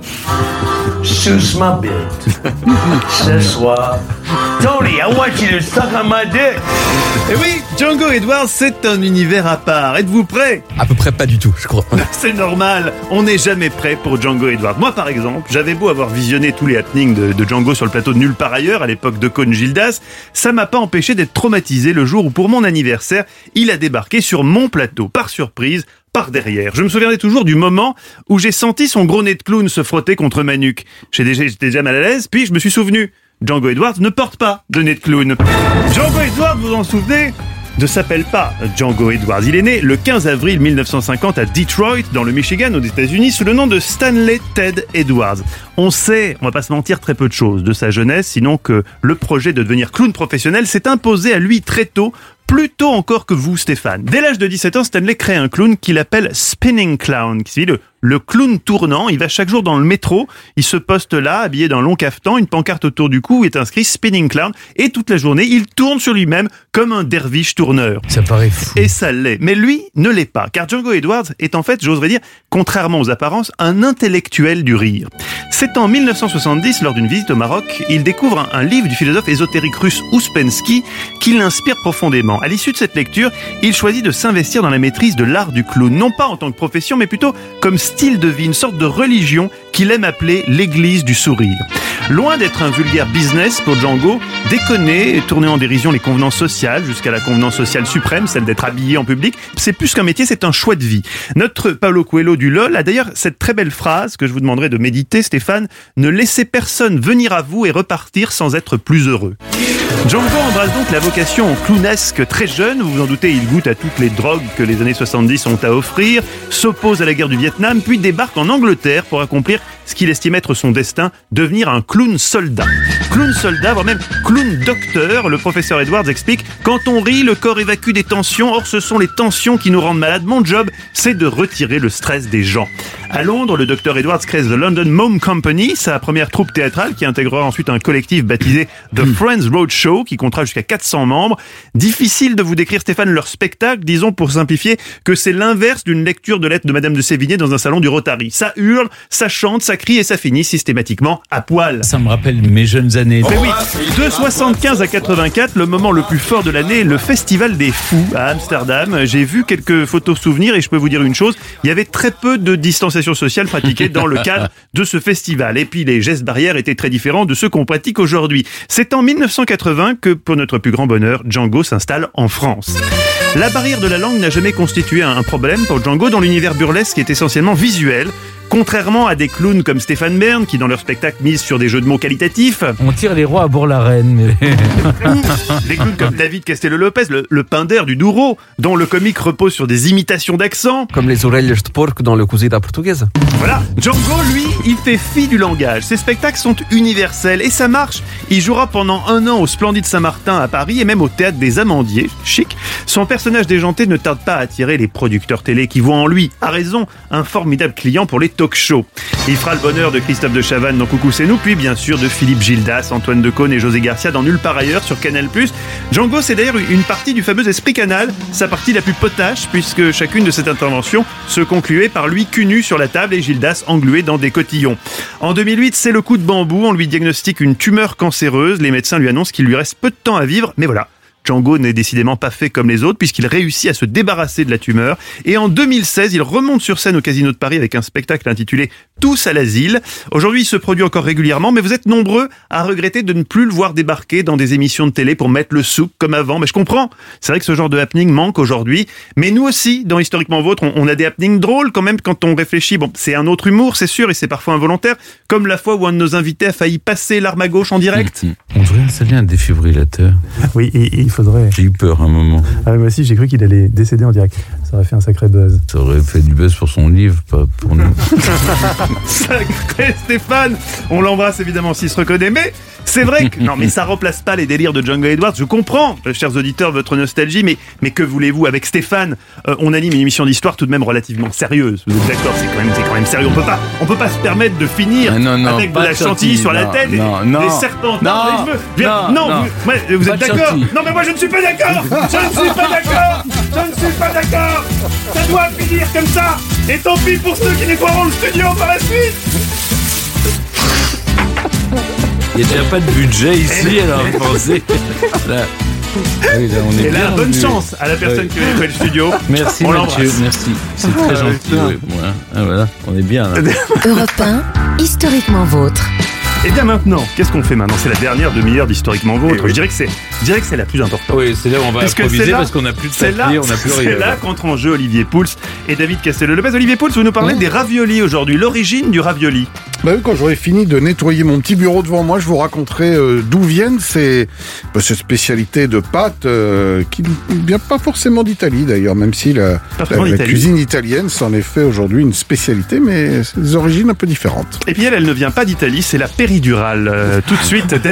Suce my bit. Ce soir. Tony, I want you to suck on my dick. Et oui, Django Edwards, c'est un univers à part. Êtes-vous prêts ? À peu près pas du tout, je crois. C'est normal, on n'est jamais prêt pour Django Edwards. Moi, par exemple, j'avais beau avoir visionné tous les happenings de, de Django sur le plateau de Nulle part ailleurs, à l'époque de Cône Gildas, ça m'a pas empêché d'être traumatisé le jour où, pour mon anniversaire, il a débarqué sur mon plateau, par surprise, par derrière. Je me souviendrai toujours du moment où j'ai senti son gros nez de clown se frotter contre ma nuque. J'étais déjà, j'étais déjà mal à l'aise, puis je me suis souvenu. Django Edwards ne porte pas de nez de clown. Django Edwards, vous en souvenez ? Ne s'appelle pas Django Edwards. Il est né le quinze avril mille neuf cent cinquante à Detroit, dans le Michigan, aux États-Unis, sous le nom de Stanley Ted Edwards. On sait, on va pas se mentir, très peu de choses de sa jeunesse, sinon que le projet de devenir clown professionnel s'est imposé à lui très tôt, plus tôt encore que vous, Stéphane. Dès l'âge de dix-sept ans, Stanley crée un clown qu'il appelle Spinning Clown, qui signifie le, le clown tournant. Il va chaque jour dans le métro, il se poste là, habillé d'un long cafetan, une pancarte autour du cou où est inscrit Spinning Clown, et toute la journée, il tourne sur lui-même comme un derviche tourneur. Ça paraît fou. Et ça l'est. Mais lui ne l'est pas, car Django Edwards est en fait, j'oserais dire, contrairement aux apparences, un intellectuel du rire. C'est en mille neuf cent soixante-dix, lors d'une visite au Maroc, il découvre un, un livre du philosophe ésotérique russe Ouspensky qui l'inspire profondément. À l'issue de cette lecture, il choisit de s'investir dans la maîtrise de l'art du clown, non pas en tant que profession, mais plutôt comme style de vie, une sorte de religion qu'il aime appeler l'église du sourire. Loin d'être un vulgaire business pour Django, déconner et tourner en dérision les convenances sociales, jusqu'à la convenance sociale suprême, celle d'être habillé en public, c'est plus qu'un métier, c'est un choix de vie. Notre Paulo Coelho du LOL a d'ailleurs cette très belle phrase que je vous demanderai de méditer, Stéphane, ne laissez personne venir à vous et repartir sans être plus heureux. Django embrasse donc la vocation clownesque très jeune, vous vous en doutez, il goûte à toutes les drogues que les années soixante-dix ont à offrir, s'oppose à la guerre du Vietnam, puis débarque en Angleterre pour accomplir ce qu'il estime être son destin, devenir un clown soldat. Clown soldat, voire même clown docteur, le professeur Edwards explique « Quand on rit, le corps évacue des tensions, or ce sont les tensions qui nous rendent malades. Mon job, c'est de retirer le stress des gens. » À Londres, le docteur Edwards crée The London Mome Company, sa première troupe théâtrale qui intégrera ensuite un collectif baptisé The Friends Roadshow qui comptera jusqu'à quatre cents membres. Difficile de vous décrire, Stéphane, leur spectacle, disons pour simplifier que c'est l'inverse d'une lecture de lettres de Madame de Sévigné dans un salon du Rotary. Ça hurle, ça chante, ça crie et ça finit systématiquement à poil. Ça me rappelle mes jeunes années. Mais oui, de soixante-quinze à quatre-vingt-quatre, le moment le plus fort de l'année, le Festival des Fous à Amsterdam. J'ai vu quelques photos souvenirs et je peux vous dire une chose, il y avait très peu de distanciation sociale pratiquée dans le cadre de ce festival. Et puis les gestes barrières étaient très différents de ceux qu'on pratique aujourd'hui. C'est en mille neuf cent quatre-vingts que, pour notre plus grand bonheur, Django s'installe en France. La barrière de la langue n'a jamais constitué un problème pour Django dans l'univers burlesque est essentiellement visuel. Contrairement à des clowns comme Stéphane Bern, qui dans leur spectacle misent sur des jeux de mots qualitatifs. On tire les rois à Bourg-la-Reine. Mais... des clowns comme David Castello-Lopez, le, le Pinder du Douro, dont le comique repose sur des imitations d'accent. Comme les oreilles de porc dans le cozida portugaise. Voilà, Django, lui, il fait fi du langage. Ses spectacles sont universels et ça marche. Il jouera pendant un an au Splendide Saint-Martin à Paris et même au Théâtre des Amandiers, chic. Son personnage déjanté ne tarde pas à attirer les producteurs télé qui voient en lui, à raison, un formidable client pour les talk show. Il fera le bonheur de Christophe de Chavannes dans Coucou c'est nous, puis bien sûr de Philippe Gildas, Antoine Decaune et José Garcia dans Nulle part ailleurs sur Canal plus. Django, c'est d'ailleurs une partie du fameux Esprit Canal, sa partie la plus potache, puisque chacune de ces interventions se concluait par lui cul nu sur la table et Gildas englué dans des cotillons. En deux mille huit, c'est le coup de bambou, on lui diagnostique une tumeur cancéreuse, les médecins lui annoncent qu'il lui reste peu de temps à vivre, mais voilà. Django n'est décidément pas fait comme les autres puisqu'il réussit à se débarrasser de la tumeur. Et en deux mille seize, il remonte sur scène au Casino de Paris avec un spectacle intitulé « Tous à l'asile ». Aujourd'hui, il se produit encore régulièrement, mais vous êtes nombreux à regretter de ne plus le voir débarquer dans des émissions de télé pour mettre le souk comme avant. Mais je comprends, c'est vrai que ce genre de happening manque aujourd'hui. Mais nous aussi, dans Historiquement Vôtre, on, on a des happenings drôles quand même quand on réfléchit. Bon, c'est un autre humour, c'est sûr, et c'est parfois involontaire. Comme la fois où un de nos invités a failli passer l'arme à gauche en direct. On devrait installer un défibrillateur. Oui, et, et il faudrait... J'ai eu peur un moment. Ah, moi aussi, j'ai cru qu'il allait décéder en direct. Ça aurait fait un sacré buzz. Ça aurait fait du buzz pour son livre, pas pour nous. Sacré Stéphane. On l'embrasse évidemment s'il se reconnaît, mais c'est vrai que... Non, mais ça remplace pas les délires de Django Edwards. Je comprends, chers auditeurs, votre nostalgie, mais, mais que voulez-vous? Avec Stéphane, euh, on anime une émission d'histoire tout de même relativement sérieuse. Vous êtes d'accord? C'est quand même, c'est quand même sérieux. On peut pas, on peut pas se permettre de finir ah non, non, avec de la chantilly sur la non, tête, non, et non, des serpents non, dans les cheveux. Viens, non, non, non. vous, ouais, vous êtes d'accord? Non, mais moi je ne suis pas d'accord. Je ne suis pas d'accord. Je ne suis pas d'accord. Ça doit finir comme ça. Et tant pis pour ceux qui nettoieront le studio par la suite. Il n'y a déjà pas de budget ici, alors vous pensez. Là. Oui, là, on est Et là, bien bonne rendu. chance à la personne Oui. qui a fait le studio. Merci On Mathieu, l'embrasse. merci. C'est très Ah, gentil. putain. Oui. Voilà. Ah, voilà, on est bien là. Europe un, historiquement vôtre. Et bien maintenant, qu'est-ce qu'on fait maintenant? C'est la dernière demi-heure d'Historiquement Vôtre. oui. Je dirais que c'est, je dirais que c'est la plus importante. Oui, c'est là où on va Parce que improviser c'est là- parce qu'on n'a plus de c'est là, papier, on n'a plus rien. c'est là qu'entre en jeu Olivier Pouls et David Castello-Lopez. Olivier Pouls, vous nous parlez Mmh. des raviolis aujourd'hui, l'origine du ravioli. Bah oui, quand j'aurai fini de nettoyer mon petit bureau devant moi, je vous raconterai euh, d'où viennent ces, bah, ces spécialités de pâtes euh, qui ne viennent pas forcément d'Italie d'ailleurs, même si la, Pas la, vraiment la d'Italie. cuisine italienne s'en est fait aujourd'hui une spécialité, mais c'est des origines un peu différentes. Et puis elle, elle ne vient pas d'Italie, c'est la péridurale. Euh, tout de suite, David.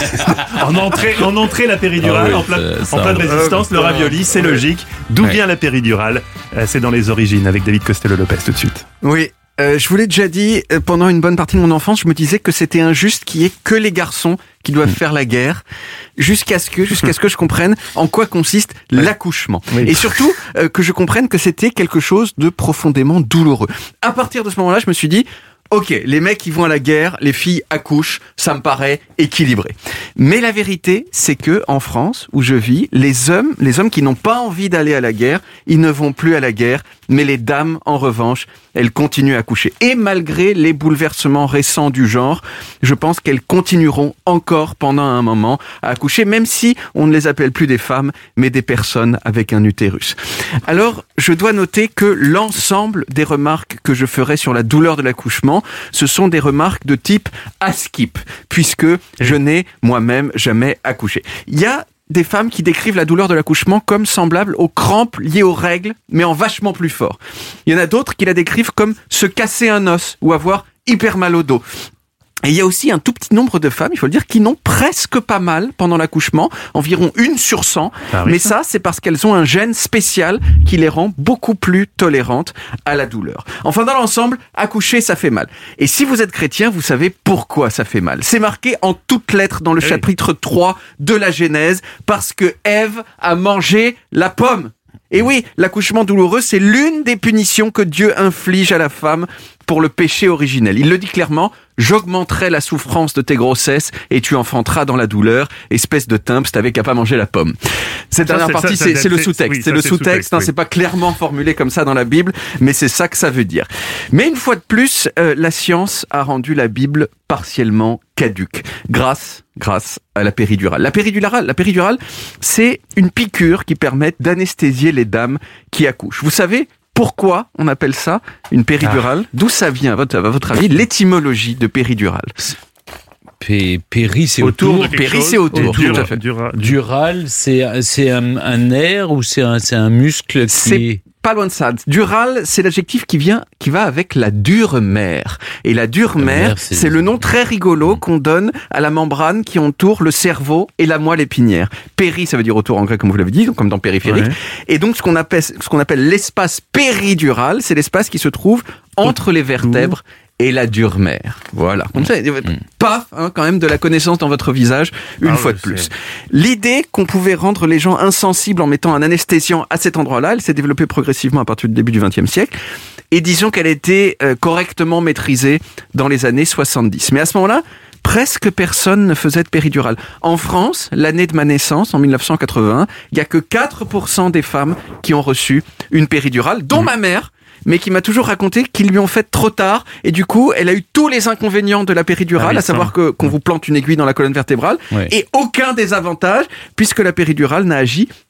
en entrée, en entrée la péridurale, Ah oui, en plein, ça- en ça- plein de résistance, le ravioli, c'est logique. D'où Ouais. vient la péridurale? Euh, C'est dans les origines, avec David Castello-Lopez tout de suite. Oui, euh, je vous l'ai déjà dit, euh, pendant une bonne partie de mon enfance, je me disais que c'était injuste qu'il y ait que les garçons qui doivent faire la guerre, jusqu'à ce que, jusqu'à ce que je comprenne en quoi consiste l'accouchement. Oui. Et surtout, euh, que je comprenne que c'était quelque chose de profondément douloureux. À partir de ce moment-là, je me suis dit, ok, les mecs qui vont à la guerre, les filles accouchent, ça me paraît équilibré. Mais la vérité, c'est que en France, où je vis, les hommes, les hommes qui n'ont pas envie d'aller à la guerre, ils ne vont plus à la guerre. Mais les dames, en revanche, elles continuent à accoucher. Et malgré les bouleversements récents du genre, je pense qu'elles continueront encore pendant un moment à accoucher, même si on ne les appelle plus des femmes, mais des personnes avec un utérus. Alors, je dois noter que l'ensemble des remarques que je ferai sur la douleur de l'accouchement, ce sont des remarques de type ASKIP, puisque je n'ai moi-même jamais accouché. Il y a des femmes qui décrivent la douleur de l'accouchement comme semblable aux crampes liées aux règles, mais en vachement plus fort. Il y en a d'autres qui la décrivent comme se casser un os ou avoir hyper mal au dos. Et il y a aussi un tout petit nombre de femmes, il faut le dire, qui n'ont presque pas mal pendant l'accouchement, environ une sur cent. Ah oui, mais ça. ça, c'est parce qu'elles ont un gène spécial qui les rend beaucoup plus tolérantes à la douleur. Enfin, dans l'ensemble, accoucher, ça fait mal. Et si vous êtes chrétien, vous savez pourquoi ça fait mal. C'est marqué en toutes lettres dans le Oui. chapitre trois de la Genèse, parce que Ève a mangé la pomme. Et oui, l'accouchement douloureux, c'est l'une des punitions que Dieu inflige à la femme pour le péché originel. Il le dit clairement, j'augmenterai la souffrance de tes grossesses et tu enfanteras dans la douleur, espèce de timbre, t'avais qu'à pas manger la pomme. Cette Ça, dernière c'est- partie, ça, c'est ça, c'est le c'est- sous-texte. oui, c'est ça, le c'est le sous-texte, sous-texte, hein, oui. c'est pas clairement formulé comme ça dans la Bible, mais c'est ça que ça veut dire. Mais une fois de plus, euh, la science a rendu la Bible partiellement caduque, grâce, grâce à la péridurale. La péridurale, la péridurale, c'est une piqûre qui permet d'anesthésier les dames qui accouchent. Vous savez pourquoi on appelle ça une péridurale? D'où ça vient, à votre, à votre avis, l'étymologie de péridurale? Pé- Péri, c'est Autour autour. de quelque Péri, chose. c'est autour, Autour, tout à fait. dura- Dural, c'est c'est un, un nerf ou c'est un, c'est un muscle qui C'est est... pas loin de ça. Dural, c'est l'adjectif qui vient, qui va avec la dure mère. Et la dure La mère, mère, c'est- c'est le nom très rigolo qu'on donne à la membrane qui entoure le cerveau et la moelle épinière. Péri, ça veut dire autour en grec, comme vous l'avez dit, donc comme dans périphérique. Ouais. Et donc, ce qu'on appelle, ce qu'on appelle l'espace péridural, c'est l'espace qui se trouve entre les vertèbres et la dure mère. Voilà. Comme ça, paf, hein, quand même de la connaissance dans votre visage, une Ah fois ouais, de plus. c'est- L'idée qu'on pouvait rendre les gens insensibles en mettant un anesthésiant à cet endroit-là, elle s'est développée progressivement à partir du début du vingtième siècle. Et disons qu'elle a été euh, correctement maîtrisée dans les années soixante-dix. Mais à ce moment-là, presque personne ne faisait de péridurale. En France, l'année de ma naissance, en mille neuf cent quatre-vingt-un, il y a que quatre pour cent des femmes qui ont reçu une péridurale, dont ma mère, mais qui m'a toujours raconté qu'ils lui ont fait trop tard, et du coup, elle a eu tous les inconvénients de la péridurale, Ah oui, à savoir ça. que qu'on vous plante une aiguille dans la colonne vertébrale, Ouais. et aucun désavantage, puisque la péridurale n'a agi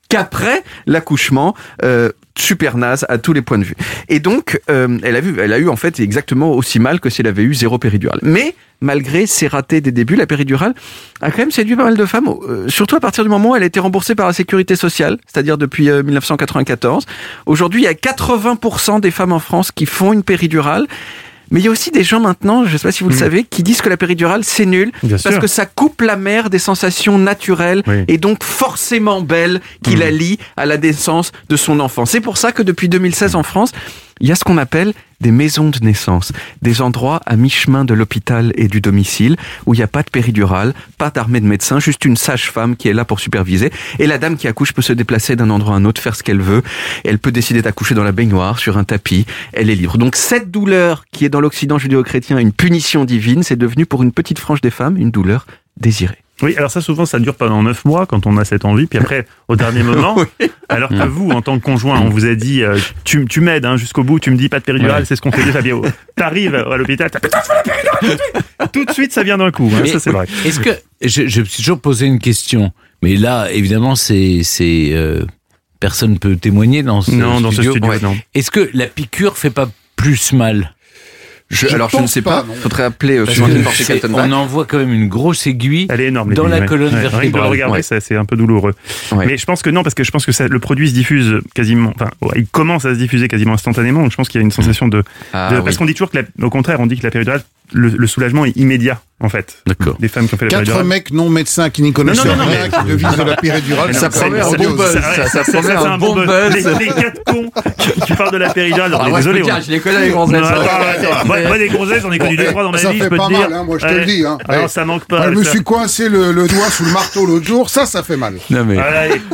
qu'après l'accouchement, euh, super naze à tous les points de vue. Et donc, euh, elle a vu, elle a eu en fait exactement aussi mal que si elle avait eu zéro péridurale. Mais malgré ses ratés des débuts, la péridurale a quand même séduit pas mal de femmes, euh, surtout à partir du moment où elle a été remboursée par la sécurité sociale, c'est-à-dire depuis euh, dix-neuf cent quatre-vingt-quatorze. Aujourd'hui, il y a quatre-vingts pour cent des femmes en France qui font une péridurale. Mais il y a aussi des gens maintenant, je ne sais pas si vous le mmh. savez, qui disent que la péridurale c'est nul Bien parce sûr. que ça coupe la mère des sensations naturelles oui. et donc forcément belles qui mmh. la lient à la naissance de son enfant. C'est pour ça que depuis deux mille seize en France, il y a ce qu'on appelle des maisons de naissance, des endroits à mi-chemin de l'hôpital et du domicile où il n'y a pas de péridurale, pas d'armée de médecins, juste une sage-femme qui est là pour superviser. Et la dame qui accouche peut se déplacer d'un endroit à un autre, faire ce qu'elle veut. Elle peut décider d'accoucher dans la baignoire, sur un tapis. Elle est libre. Donc cette douleur qui est dans l'Occident judéo-chrétien une punition divine, c'est devenu pour une petite frange des femmes une douleur désirée. Oui, alors ça souvent ça dure pendant neuf mois quand on a cette envie, puis après au dernier moment, oui. alors que vous en tant que conjoint, on vous a dit euh, tu, tu m'aides hein, jusqu'au bout, tu me dis pas de péridurale, ouais. c'est ce qu'on fait dit Fabio. T'arrives à l'hôpital, t'as putain fais la péridurale tout de suite, ça vient d'un coup, hein, ça c'est vrai. Est-ce que je, je me suis toujours posé une question, mais là évidemment c'est c'est euh, personne peut témoigner dans ce non, studio. Dans ce studio ouais. non. Est-ce que la piqûre fait pas plus mal? Je, je alors je ne sais pas, il faudrait appeler euh, on envoie quand même une grosse aiguille Elle est énorme, dans la ouais. colonne ouais. vertébrale. Rien que de regarder, ouais. ça, c'est un peu douloureux. Ouais. Mais je pense que non, parce que je pense que ça, le produit se diffuse quasiment, enfin, ouais, il commence à se diffuser quasiment instantanément. Donc je pense qu'il y a une sensation de, ah, de oui. parce qu'on dit toujours que, la, au contraire, on dit que la péridurale, le, le soulagement est immédiat. En fait, d'accord. Des femmes qui ont fait la Quatre péridurale. mecs non médecins qui n'y connaissent non, non, non, rien, mais... qui devisent de la péridurale. Ça promet un bon buzz. Ça promet un bon buzz. Les quatre cons qui parlent de la péridurale. Désolé. Je les connais les gonzesses. Moi, des gonzesses, j'en ai connu deux trois dans ma vie. Ça fait pas mal, moi je te le dis. Alors ça manque pas. Je me suis coincé le doigt sous le marteau l'autre jour. Ça, ça fait mal. Non mais.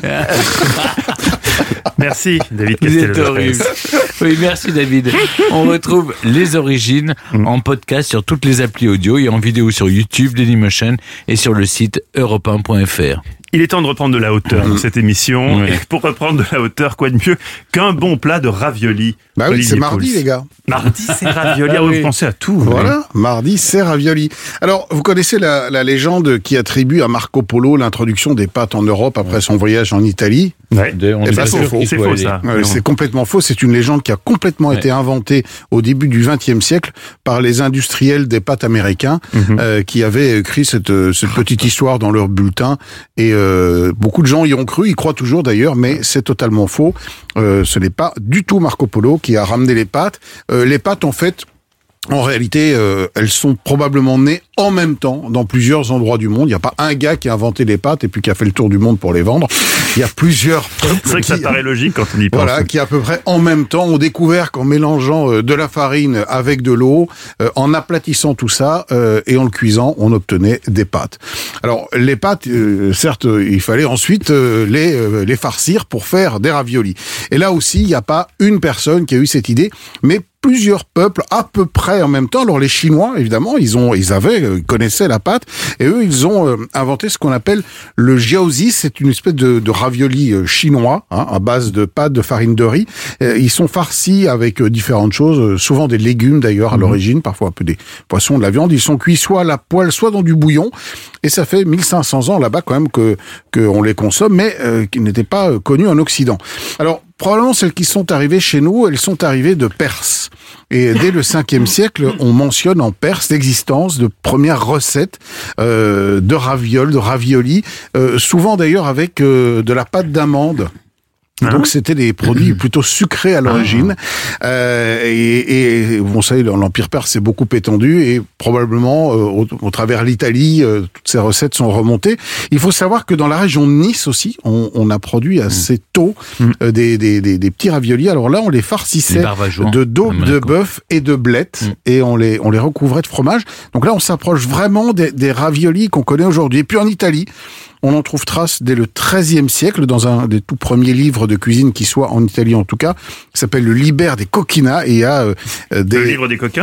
Merci David Castel. Oui, merci David. On retrouve les origines mmh. en podcast sur toutes les applis audio et en vidéo sur YouTube, Dailymotion et sur le site europe un point f r. Il est temps de reprendre de la hauteur dans cette émission. Ouais. Et pour reprendre de la hauteur, quoi de mieux qu'un bon plat de raviolis. Bah oui, c'est mardi, Pouls. Les gars. Mardi, c'est ravioli. Ah oui. Vous pensez à tout. Voilà, oui. Mardi, c'est ravioli. Alors, vous connaissez la, la légende qui attribue à Marco Polo l'introduction des pâtes en Europe après ouais. son voyage en Italie. Ouais. De, on eh ben, c'est faux. C'est faux, ça. Ouais, c'est complètement faux. C'est une légende qui a complètement ouais. été inventée au début du vingtième siècle par les industriels des pâtes américains mm-hmm. euh, qui avaient écrit cette, cette petite histoire dans leur bulletin. Et euh, beaucoup de gens y ont cru, y croient toujours d'ailleurs, mais c'est totalement faux. Euh, ce n'est pas du tout Marco Polo qui a ramené les pâtes. Euh, les pâtes, en fait, en réalité, euh, elles sont probablement nées en même temps dans plusieurs endroits du monde. Il n'y a pas un gars qui a inventé les pâtes et puis qui a fait le tour du monde pour les vendre. Il y a plusieurs peuples. C'est vrai que qui, ça paraît logique quand on y pense. Voilà, qui à peu près en même temps ont découvert qu'en mélangeant euh, de la farine avec de l'eau, euh, en aplatissant tout ça euh, et en le cuisant, on obtenait des pâtes. Alors les pâtes, euh, certes, il fallait ensuite euh, les euh, les farcir pour faire des raviolis. Et là aussi, il n'y a pas une personne qui a eu cette idée, mais plusieurs peuples à peu près en même temps. Alors les Chinois, évidemment, ils ont, ils avaient, ils connaissaient la pâte, et eux, ils ont euh, inventé ce qu'on appelle le jiaozi. C'est une espèce de, de ravioli euh, chinois, hein, à base de pâte de farine de riz. Euh, ils sont farcis avec euh, différentes choses, euh, souvent des légumes d'ailleurs à mmh. l'origine, parfois un peu des poissons, de la viande. Ils sont cuits soit à la poêle, soit dans du bouillon. Et ça fait mille cinq cents ans là-bas quand même que qu'on les consomme, mais euh, qui n'étaient pas euh, connus en Occident. Alors probablement celles qui sont arrivées chez nous, elles sont arrivées de Perse. Et dès le cinquième siècle, on mentionne en Perse l'existence de premières recettes euh, de ravioles, de ravioli, euh, souvent d'ailleurs avec euh, de la pâte d'amande. Hein? Donc c'était des produits plutôt sucrés à l'origine, ah. euh, et, et vous savez l'Empire perse s'est beaucoup étendu et probablement euh, au, au travers l'Italie, euh, toutes ces recettes sont remontées. Il faut savoir que dans la région de Nice aussi, on, on a produit assez mmh. tôt euh, des, des, des, des petits raviolis. Alors là, on les farcissait de daube de bœuf et de blettes mmh. et on les on les recouvrait de fromage. Donc là, on s'approche vraiment des, des raviolis qu'on connaît aujourd'hui. Et puis en Italie, on en trouve trace dès le treizième siècle dans un des tout premiers livres de cuisine qui soit en Italie en tout cas, qui s'appelle le Liber des Coquina et il y a euh, des... Le livre des coquins.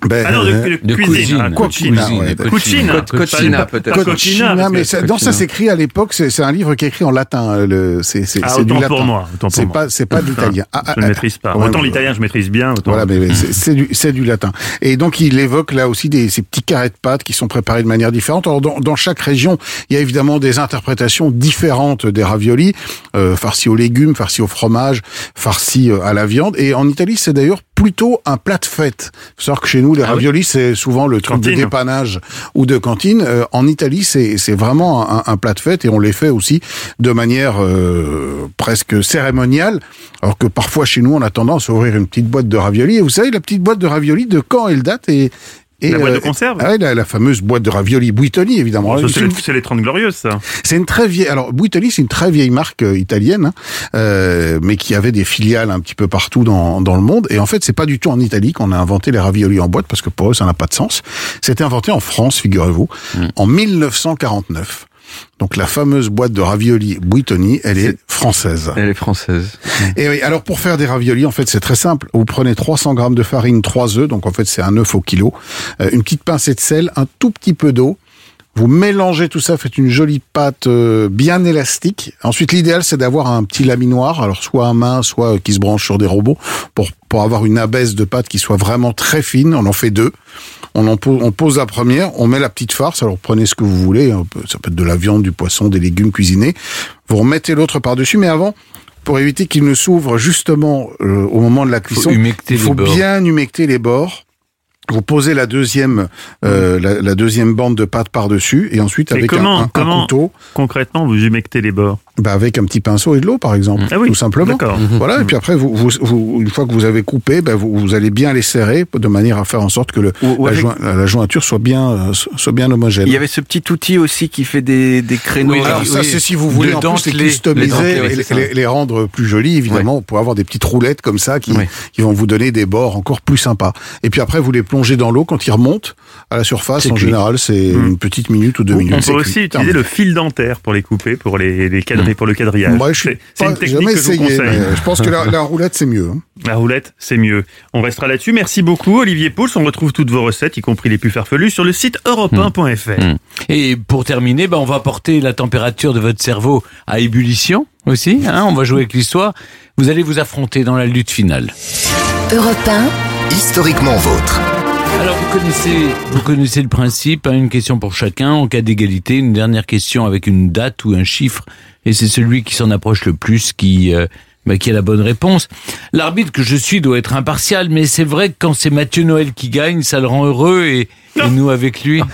Ben, Ah non, de, euh, de, de cuisine. cuisine. Ah, Cucina, cucina. ouais, Cucina. Cucina. Cucina, peut-être. Pas Cochina, cochina, mais parce que- c'est- non, ça s'écrit à l'époque, c'est, c'est un livre qui est écrit en latin. Le, c'est, c'est, Ah, c'est du autant latin. pour moi. Autant pour c'est moi. pas, c'est pas de l'italien. Ah, ah, Je ne ah, maîtrise pas. ouais, Autant ouais, l'italien, je maîtrise bien. Autant... Voilà, mais, mais c'est, c'est, du, c'est du latin. Et donc, il évoque là aussi des, ces petits carrés de pâtes qui sont préparés de manière différente. Alors, dans, dans chaque région, il y a évidemment des interprétations différentes des raviolis, euh, farcis aux légumes, farcis au fromage, farcis à la viande. Et en Italie, c'est d'ailleurs plutôt un plat de fête. Faut savoir que chez nous, les Ah raviolis, oui. c'est souvent le truc Cantine. de dépannage ou de cantine. Euh, en Italie, c'est, c'est vraiment un, un plat de fête et on les fait aussi de manière euh, presque cérémoniale. Alors que parfois, chez nous, on a tendance à ouvrir une petite boîte de raviolis. Et vous savez, la petite boîte de raviolis, de quand elle date et Et la boîte euh, de conserve ah, la, la fameuse boîte de raviolis Buitoni, évidemment. Ça, c'est, c'est, une, les, c'est les trente glorieuses, ça. c'est une très vieille... Alors, Buitoni, c'est une très vieille marque euh, italienne, hein, euh, mais qui avait des filiales un petit peu partout dans, dans le monde. Et en fait, c'est pas du tout en Italie qu'on a inventé les raviolis en boîte, parce que pour eux, ça n'a pas de sens. C'était inventé en France, figurez-vous, mmh. en mille neuf cent quarante-neuf. Donc la fameuse boîte de raviolis Buitoni, elle est, est française. Elle est française. Et oui, alors pour faire des raviolis, en fait, c'est très simple. Vous prenez trois cents grammes de farine, trois œufs, donc en fait c'est un œuf au kilo, euh, une petite pincée de sel, un tout petit peu d'eau. Vous mélangez tout ça, faites une jolie pâte euh, bien élastique. Ensuite, l'idéal, c'est d'avoir un petit laminoir, alors soit à main, soit euh, qui se branche sur des robots, pour pour avoir une abaisse de pâte qui soit vraiment très fine. On en fait deux. On, en pose, on pose la première, on met la petite farce, alors prenez ce que vous voulez, ça peut être de la viande, du poisson, des légumes cuisinés. Vous remettez l'autre par-dessus, mais avant, pour éviter qu'il ne s'ouvre justement euh, au moment de la cuisson, il faut bien humecter les bords. Vous posez la deuxième, euh, la, la deuxième bande de pâte par-dessus, et ensuite mais avec comment, un, un, comment, un couteau. Concrètement, vous humectez les bords. Bah avec un petit pinceau et de l'eau, par exemple, ah oui, tout simplement. D'accord. Voilà. Mmh. Et puis après, vous, vous, vous, une fois que vous avez coupé, bah vous, vous allez bien les serrer de manière à faire en sorte que le, ou, ou la, avec... joint, la jointure soit bien, euh, soit bien homogène. Il y avait ce petit outil aussi qui fait des, des créneaux. Oui, alors oui, ça, oui. c'est si vous voulez en plus les customiser et les, les, les rendre plus jolis, évidemment. Ouais. Vous pouvez avoir des petites roulettes comme ça qui, ouais. qui vont vous donner des bords encore plus sympas. Et puis après, vous les plongez dans l'eau quand ils remontent à la surface. C'est en cuit. Général, c'est mmh. une petite minute ou deux on minutes. On peut aussi cuit. utiliser le fil dentaire pour les couper, pour les, les cadrer, mmh. pour le quadrillage. Moi, je c'est, c'est une technique que essayé, je vous conseille. Je pense que la, la roulette, c'est mieux. Hein. La roulette, c'est mieux. On restera là-dessus. Merci beaucoup, Olivier Pouls. On retrouve toutes vos recettes, y compris les plus farfelues, sur le site europe un point f r. Mmh. Et pour terminer, bah, on va porter la température de votre cerveau à ébullition aussi. Hein, on va jouer avec l'histoire. Vous allez vous affronter dans la lutte finale. Europe un. Historiquement vôtre. Alors vous connaissez, vous connaissez le principe, hein, une question pour chacun. En cas d'égalité, une dernière question avec une date ou un chiffre. Et c'est celui qui s'en approche le plus qui, euh, bah, qui a la bonne réponse. L'arbitre que je suis doit être impartial, mais c'est vrai que quand c'est Mathieu Noël qui gagne, ça le rend heureux et, et nous avec lui.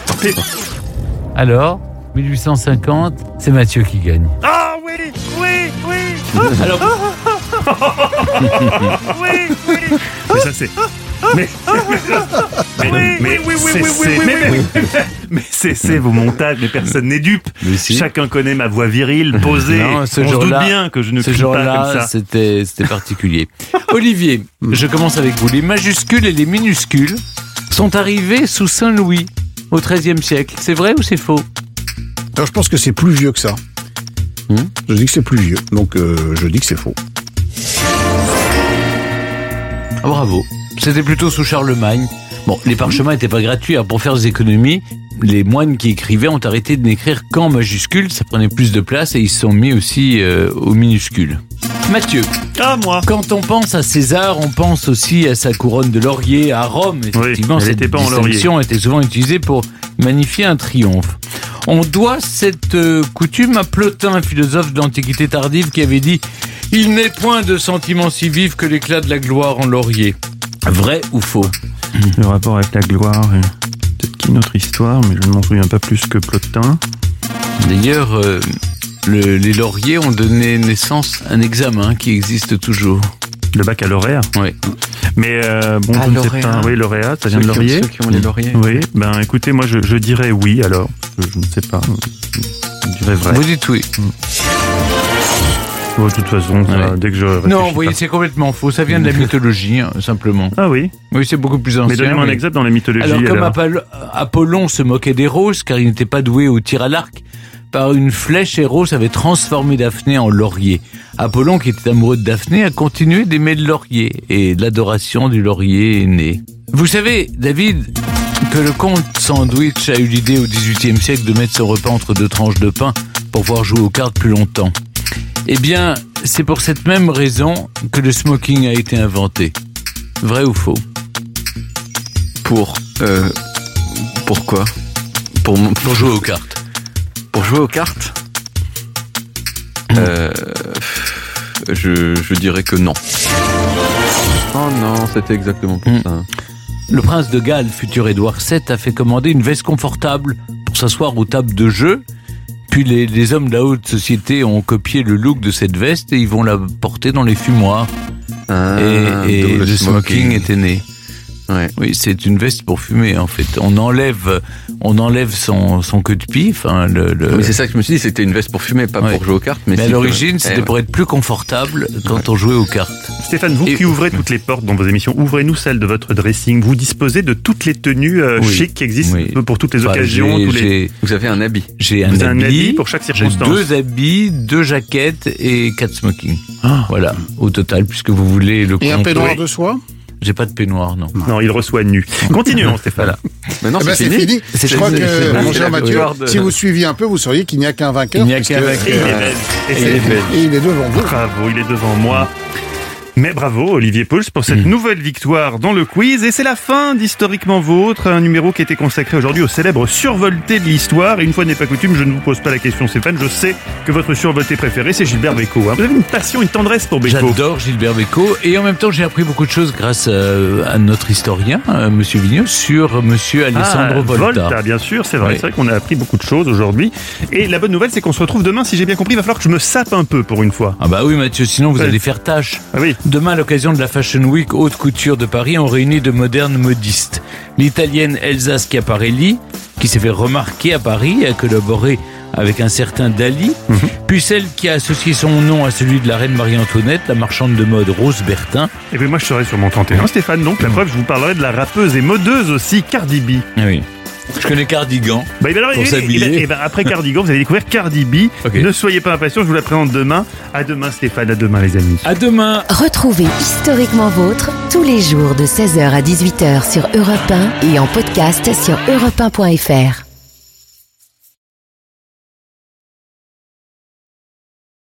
Alors, mille huit cent cinquante, c'est Mathieu qui gagne. Ah oui, oui, oui. Alors, oui, oui. Mais ça c'est... Mais, mais, oui, mais, oui, oui, c'est, oui, c'est, oui, mais, oui, mais, mais, mais cessez vos montages, mais personne n'est dupe. Si. Chacun connaît ma voix virile, posée. Non, ce on se doute là, bien que je ne ce crie pas comme ça. C'était, c'était particulier. Olivier, je commence avec vous. Les majuscules et les minuscules sont arrivés sous Saint-Louis au XIIIe siècle. C'est vrai ou c'est faux? Alors, je pense que c'est plus vieux que ça. Hmm je dis que c'est plus vieux, donc euh, je dis que c'est faux. Ah, bravo. C'était plutôt sous Charlemagne. Bon, les parchemins n'étaient pas gratuits. Alors pour faire des économies, les moines qui écrivaient ont arrêté de n'écrire qu'en majuscules. Ça prenait plus de place et ils se sont mis aussi euh, aux minuscules. Mathieu. Ah, moi. Quand on pense à César, on pense aussi à sa couronne de laurier à Rome. Effectivement, oui, cette distinction était souvent utilisée pour magnifier un triomphe. On doit cette euh, coutume à Plotin, philosophe de l'Antiquité tardive, qui avait dit « Il n'est point de sentiment si vif que l'éclat de la gloire en laurier ». Vrai ou faux? Le rapport avec la gloire est peut-être qu'une autre histoire, mais je ne m'en souviens pas plus que Plotin. D'ailleurs, euh, le, les lauriers ont donné naissance à un examen qui existe toujours. Le baccalauréat? Oui. Mais euh, bon, ah, je ne sais pas. Oui, lauréat, ça vient ceux de laurier. Qui ont, ceux qui ont les lauriers. Oui, ben écoutez, moi je, je dirais oui alors. Je, je ne sais pas. Je dirais vrai. Vous dites oui. Mmh. Bon, de toute façon, ça, ouais. dès que je réfléchis Non, vous voyez, c'est complètement faux. Ça vient de la mythologie, hein, simplement. Ah oui? Oui, c'est beaucoup plus ancien. Mais donnez-moi oui. un exemple dans la mythologie. Alors, comme alors. Apollon se moquait des roses, car il n'était pas doué au tir à l'arc, par une flèche, Eros avait transformé Daphné en laurier. Apollon, qui était amoureux de Daphné, a continué d'aimer le laurier et l'adoration du laurier est née. Vous savez, David, que le comte Sandwich a eu l'idée au dix-huitième siècle de mettre son repas entre deux tranches de pain pour pouvoir jouer aux cartes plus longtemps. Eh bien, c'est pour cette même raison que le smoking a été inventé. Vrai ou faux? Pour... Euh, pourquoi pour, pour jouer aux cartes. Pour jouer aux cartes euh, je, je dirais que non. Oh non, c'était exactement pour mmh. ça. Le prince de Galles, futur Édouard sept, a fait commander une veste confortable pour s'asseoir aux tables de jeu. Puis les, les hommes de la haute société ont copié le look de cette veste et ils vont la porter dans les fumoirs. Ah, et et le, le smoking. smoking était né. Ouais. Oui, c'est une veste pour fumer en fait. On enlève, on enlève son, son queue de pif. Hein, le, le... Mais c'est ça que je me suis dit, c'était une veste pour fumer, pas ouais. pour jouer aux cartes. Mais, mais si à l'origine, que... c'était eh ouais. pour être plus confortable quand ouais. on jouait aux cartes. Stéphane, vous Et... qui ouvrez toutes les portes dans vos émissions, ouvrez-nous celle de votre dressing. Vous disposez de toutes les tenues euh, oui. chic qui existent oui. pour toutes les enfin, occasions. J'ai, tous les... j'ai... Vous avez un habit. J'ai un, vous habit, un habit pour chaque circonstance. J'ai deux habits, deux jaquettes et quatre smokings. Ah. Voilà, au total, puisque vous voulez le. Et un peignoir de soie? J'ai pas de peignoir, non. Non, il reçoit nu. Continuons, Stéphane. Maintenant, eh ben, c'est, c'est fini. fini. C'est Je crois c'est, que, c'est mon cher Mathieu, de... si vous suiviez un peu, vous sauriez qu'il n'y a qu'un vainqueur. Il n'y a qu'un vainqueur. Et il est belle. Et, et, c'est et, belle. et il est devant vous. Bravo, il est devant moi. Mais bravo Olivier Pouls pour cette mmh. nouvelle victoire dans le quiz. Et c'est la fin d'Historiquement Vôtre, un numéro qui a été consacré aujourd'hui au célèbre survolté de l'histoire. Et une fois n'est pas coutume, je ne vous pose pas la question Stéphane, je sais que votre survolté préféré c'est Gilbert Bécaud. Hein. Vous avez une passion, une tendresse pour Bécaud. J'adore Gilbert Bécaud et en même temps j'ai appris beaucoup de choses grâce à, à notre historien, à Monsieur Vigneault, sur Monsieur Alessandro ah, Volta. Volta, bien sûr, c'est vrai. Oui. C'est vrai qu'on a appris beaucoup de choses aujourd'hui. Et la bonne nouvelle c'est qu'on se retrouve demain, si j'ai bien compris, il va falloir que je me sape un peu pour une fois. Ah bah oui Mathieu, sinon vous ouais. allez faire tâche. Ah oui. Demain à l'occasion de la Fashion Week Haute Couture de Paris, on réunit de modernes modistes. L'italienne Elsa Schiaparelli, qui s'est fait remarquer à Paris, a collaboré avec un certain Dali, mmh. puis celle qui a associé son nom à celui de la reine Marie-Antoinette, la marchande de mode Rose Bertin. Et puis moi je serai sur mon trente et un, Stéphane, donc la preuve, je vous parlerai de la rappeuse et modeuse aussi, Cardi B. Ah oui. Je connais Cardigan. Bah, alors, pour et, s'habiller. Et, et, et ben, après Cardigan, vous allez découvrir Cardi B. Okay. Ne soyez pas impatients, je vous la présente demain. À demain, Stéphane. À demain, les amis. À demain. Retrouvez Historiquement Vôtre tous les jours de seize heures à dix-huit heures sur Europe un et en podcast sur europe un point f r.